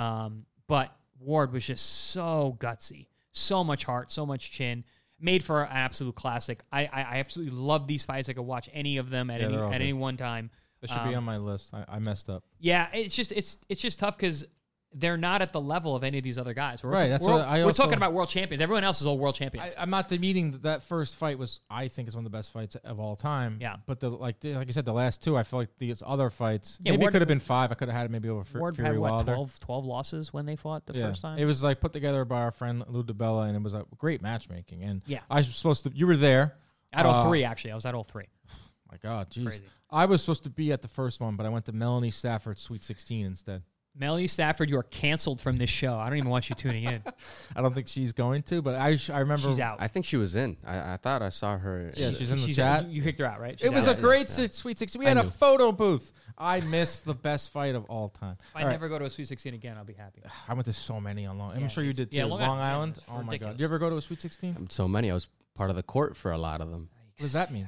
But Ward was just so gutsy. So much heart, so much chin. Made for an absolute classic. I absolutely love these fights. I could watch any of them at any one time. That should be on my list. I messed up. Yeah, it's just tough because they're not at the level of any of these other guys. Right, that's what I we're also- talking about world champions. Everyone else is all world champions. I'm not demeaning that first fight was. I think is one of the best fights of all time. Yeah. But like you said, the last two, I feel like these other fights. Yeah, maybe Ward- it could have been 5. I could have had it maybe over Ward Fury had Wilder. 12 losses when they fought the first time. It was like put together by our friend Lou DiBella, and it was a great matchmaking. And Yeah. I was supposed to. You were there. at all three, actually. I was at all three. My God, jeez. Crazy. I was supposed to be at the first one, but I went to Melanie Stafford's Sweet 16 instead. Melanie Stafford, you are canceled from this show. I don't even want you tuning in. I don't think she's going to, but I remember. She's out. I think she was in. I thought I saw her. Yeah, she's in the She's chat. You kicked her out, right? She's It was out. a great yeah. Sweet 16. We had a knew. photo booth. I missed the best fight of all time. If I All right. never go to a Sweet 16 again, I'll be happy. I went to so many on Long. I'm Yeah, sure you it's- did too. yeah, Long Island, yeah, Island. it's Oh my God. ridiculous. You ever go to a Sweet 16? So many. I was part of the court for a lot of them. What does that mean?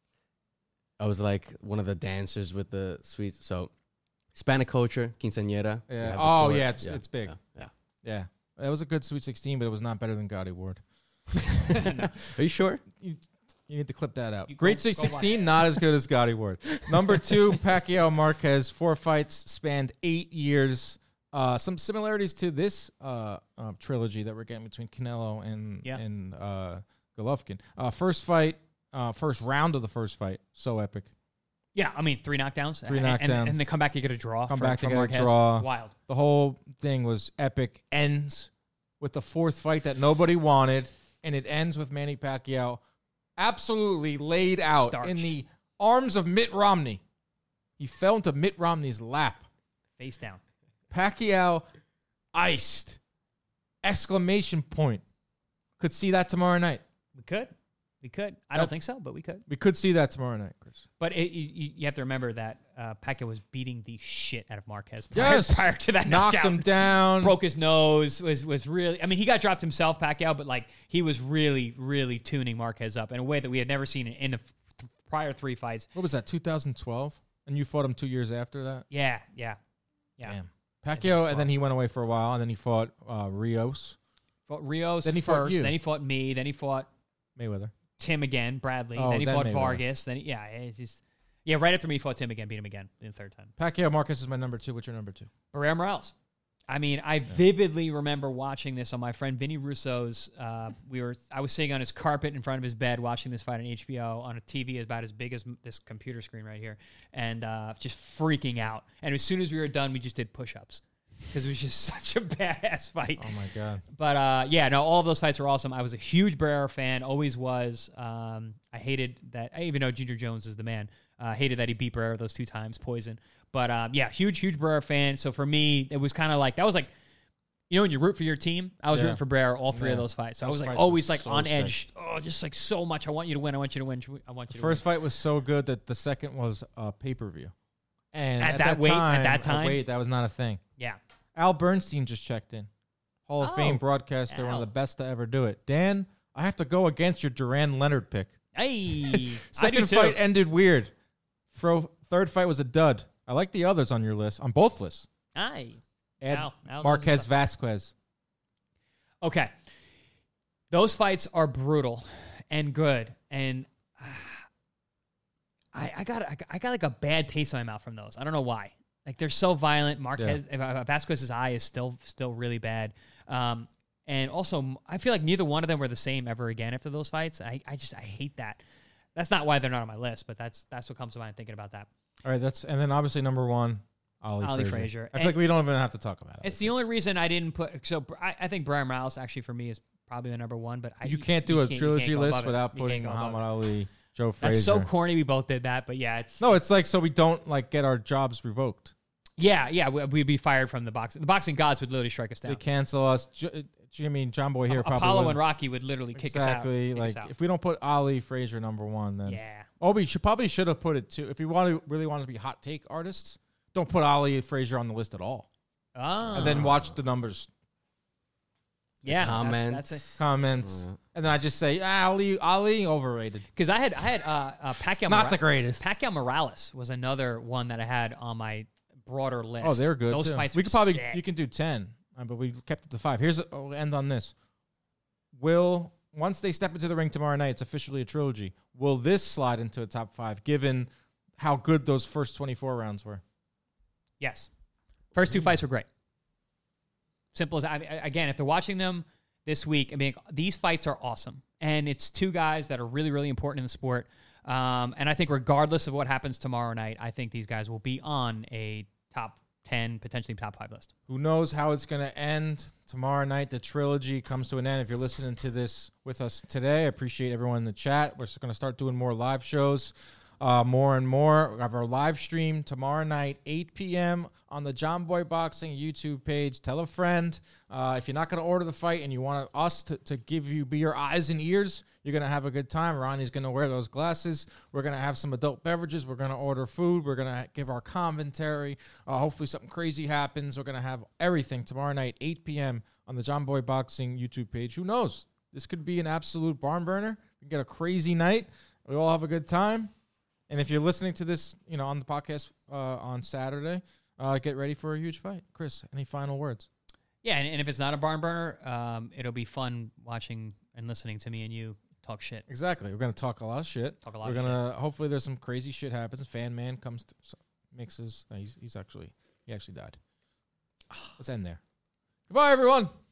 I was like one of the dancers with the sweets. So Hispanic culture, quinceañera. Yeah. You have the Oh, court. yeah, it's big. Yeah. Yeah, it was a good Sweet 16, but it was not better than Gotti Ward. Are you sure? You need to clip that out. You Great go- Sweet go watch 16, not as good as Gotti Ward. Number 2, Pacquiao Marquez. 4 fights, spanned 8 years. Some similarities to this trilogy that we're getting between Canelo and Golovkin. First fight, first round of the first fight, so epic. Yeah, I mean, 3 knockdowns. 3 And knockdowns. they come back to get a draw. Come from, back to from get a Marquez. draw. Wild. The whole thing was epic. Ends with the 4th fight that nobody wanted, and it ends with Manny Pacquiao absolutely laid out Starched. in the arms of Mitt Romney. He fell into Mitt Romney's lap. Face down. Pacquiao iced. Exclamation point. Could see that tomorrow night. We could. I don't think so, but we could. We could see that tomorrow night, Chris. But you have to remember that Pacquiao was beating the shit out of Marquez Yes. prior to that Knocked knockout. him down. Broke his nose. Was really. I mean, he got dropped himself, Pacquiao, but like he was really, really tuning Marquez up in a way that we had never seen in the prior 3 fights. What was that, 2012? And you fought him 2 years after that? Yeah. Damn. Pacquiao, and then he went away for a while, and then he fought Rios. Fought Rios Then he fought first, you. then he fought me, then he fought Mayweather. Tim again, Bradley, Oh, then he then fought Mayweather. Vargas, then right after me he fought Tim again, beat him again in the third time. Pacquiao Marcus is my number 2. What's your number 2? Barrera Morales. I mean, I vividly remember watching this on my friend Vinny Russo's. I was sitting on his carpet in front of his bed watching this fight on HBO on a TV about as big as this computer screen right here, and just freaking out. And as soon as we were done, we just did push-ups because it was just such a badass fight. Oh, my God. But all of those fights were awesome. I was a huge Barrera fan, always was. I hated that, even though Junior Jones is the man, hated that he beat Barrera those 2 times, Poison. But huge Barrera fan. So for me, it was kind of like, that was like, when you root for your team, I was rooting for Barrera all 3 of those fights. So I was like always like on edge. Oh, just like so much. I want you to win. I want you to win. I want you to win. First fight was so good that the second was a pay-per-view. And at that time, that was not a thing. Yeah. Al Bernstein just checked in. Hall of Fame broadcaster, one of the best to ever do it. Dan, I have to go against your Duran Leonard pick. Hey, Second fight ended weird. Third fight was a dud. I like the others on your list, on both lists. Aye. Ed Marquez Vasquez. Okay. Those fights are brutal and good. And I got like a bad taste in my mouth from those. I don't know why. Like, they're so violent. Vasquez's eye is still really bad. And also, I feel like neither one of them were the same ever again after those fights. I hate that. That's not why they're not on my list, but that's what comes to mind thinking about that. All right, and then obviously number 1, Ali Frazier. I feel like we don't even have to talk about it. It's the only reason I didn't put. So I think Brian Morales actually for me is probably my number 1. But you can't do a trilogy list without putting Muhammad Ali, Joe Frazier. That's so corny. We both did that, but yeah, it's like so we don't like get our jobs revoked. Yeah, we'd be fired from the boxing. The boxing gods would literally strike us down. They cancel us. John Boy here probably Apollo and Rocky would literally kick us out. Exactly. Like, if we don't put Ali Frazier number 1, then yeah. Oh, we should have put it 2. If we really want to be hot take artists, don't put Ali Frazier on the list at all. Oh. And then watch the numbers. Yeah. Comments. Comments. And then I just say, Ali overrated. Because I had Pacquiao. Not the greatest. Pacquiao Morales was another one that I had on my broader list. Oh, they're good. Those too. fights we could probably sick. You can do 10, but we kept it to 5. We'll end on this. Once they step into the ring tomorrow night, it's officially a trilogy. Will this slide into a top 5, given how good those first 24 rounds were? Yes. First 2 fights were great. Simple as again, if they're watching them this week, I mean, these fights are awesome, and it's 2 guys that are really, really important in the sport. And I think regardless of what happens tomorrow night, I think these guys will be on a top 10, potentially top 5 list. Who knows how it's going to end tomorrow night? The trilogy comes to an end. If you're listening to this with us today, I appreciate everyone in the chat. We're going to start doing more live shows. More and more. We have our live stream tomorrow night, 8 p.m. on the John Boy Boxing YouTube page. Tell a friend. If you're not going to order the fight and you want us to be your eyes and ears, you're going to have a good time. Ronnie's going to wear those glasses. We're going to have some adult beverages. We're going to order food. We're going to give our commentary. Hopefully something crazy happens. We're going to have everything tomorrow night, 8 p.m. on the John Boy Boxing YouTube page. Who knows? This could be an absolute barn burner. We can get a crazy night. We all have a good time. And if you're listening to this, on the podcast on Saturday, get ready for a huge fight. Chris, any final words? Yeah, and if it's not a barn burner, it'll be fun watching and listening to me and you talk shit. Exactly. We're going to talk a lot of shit. We're going to hopefully there's some crazy shit happens. Fan Man comes to mixes. No, he actually died. Let's end there. Goodbye, everyone.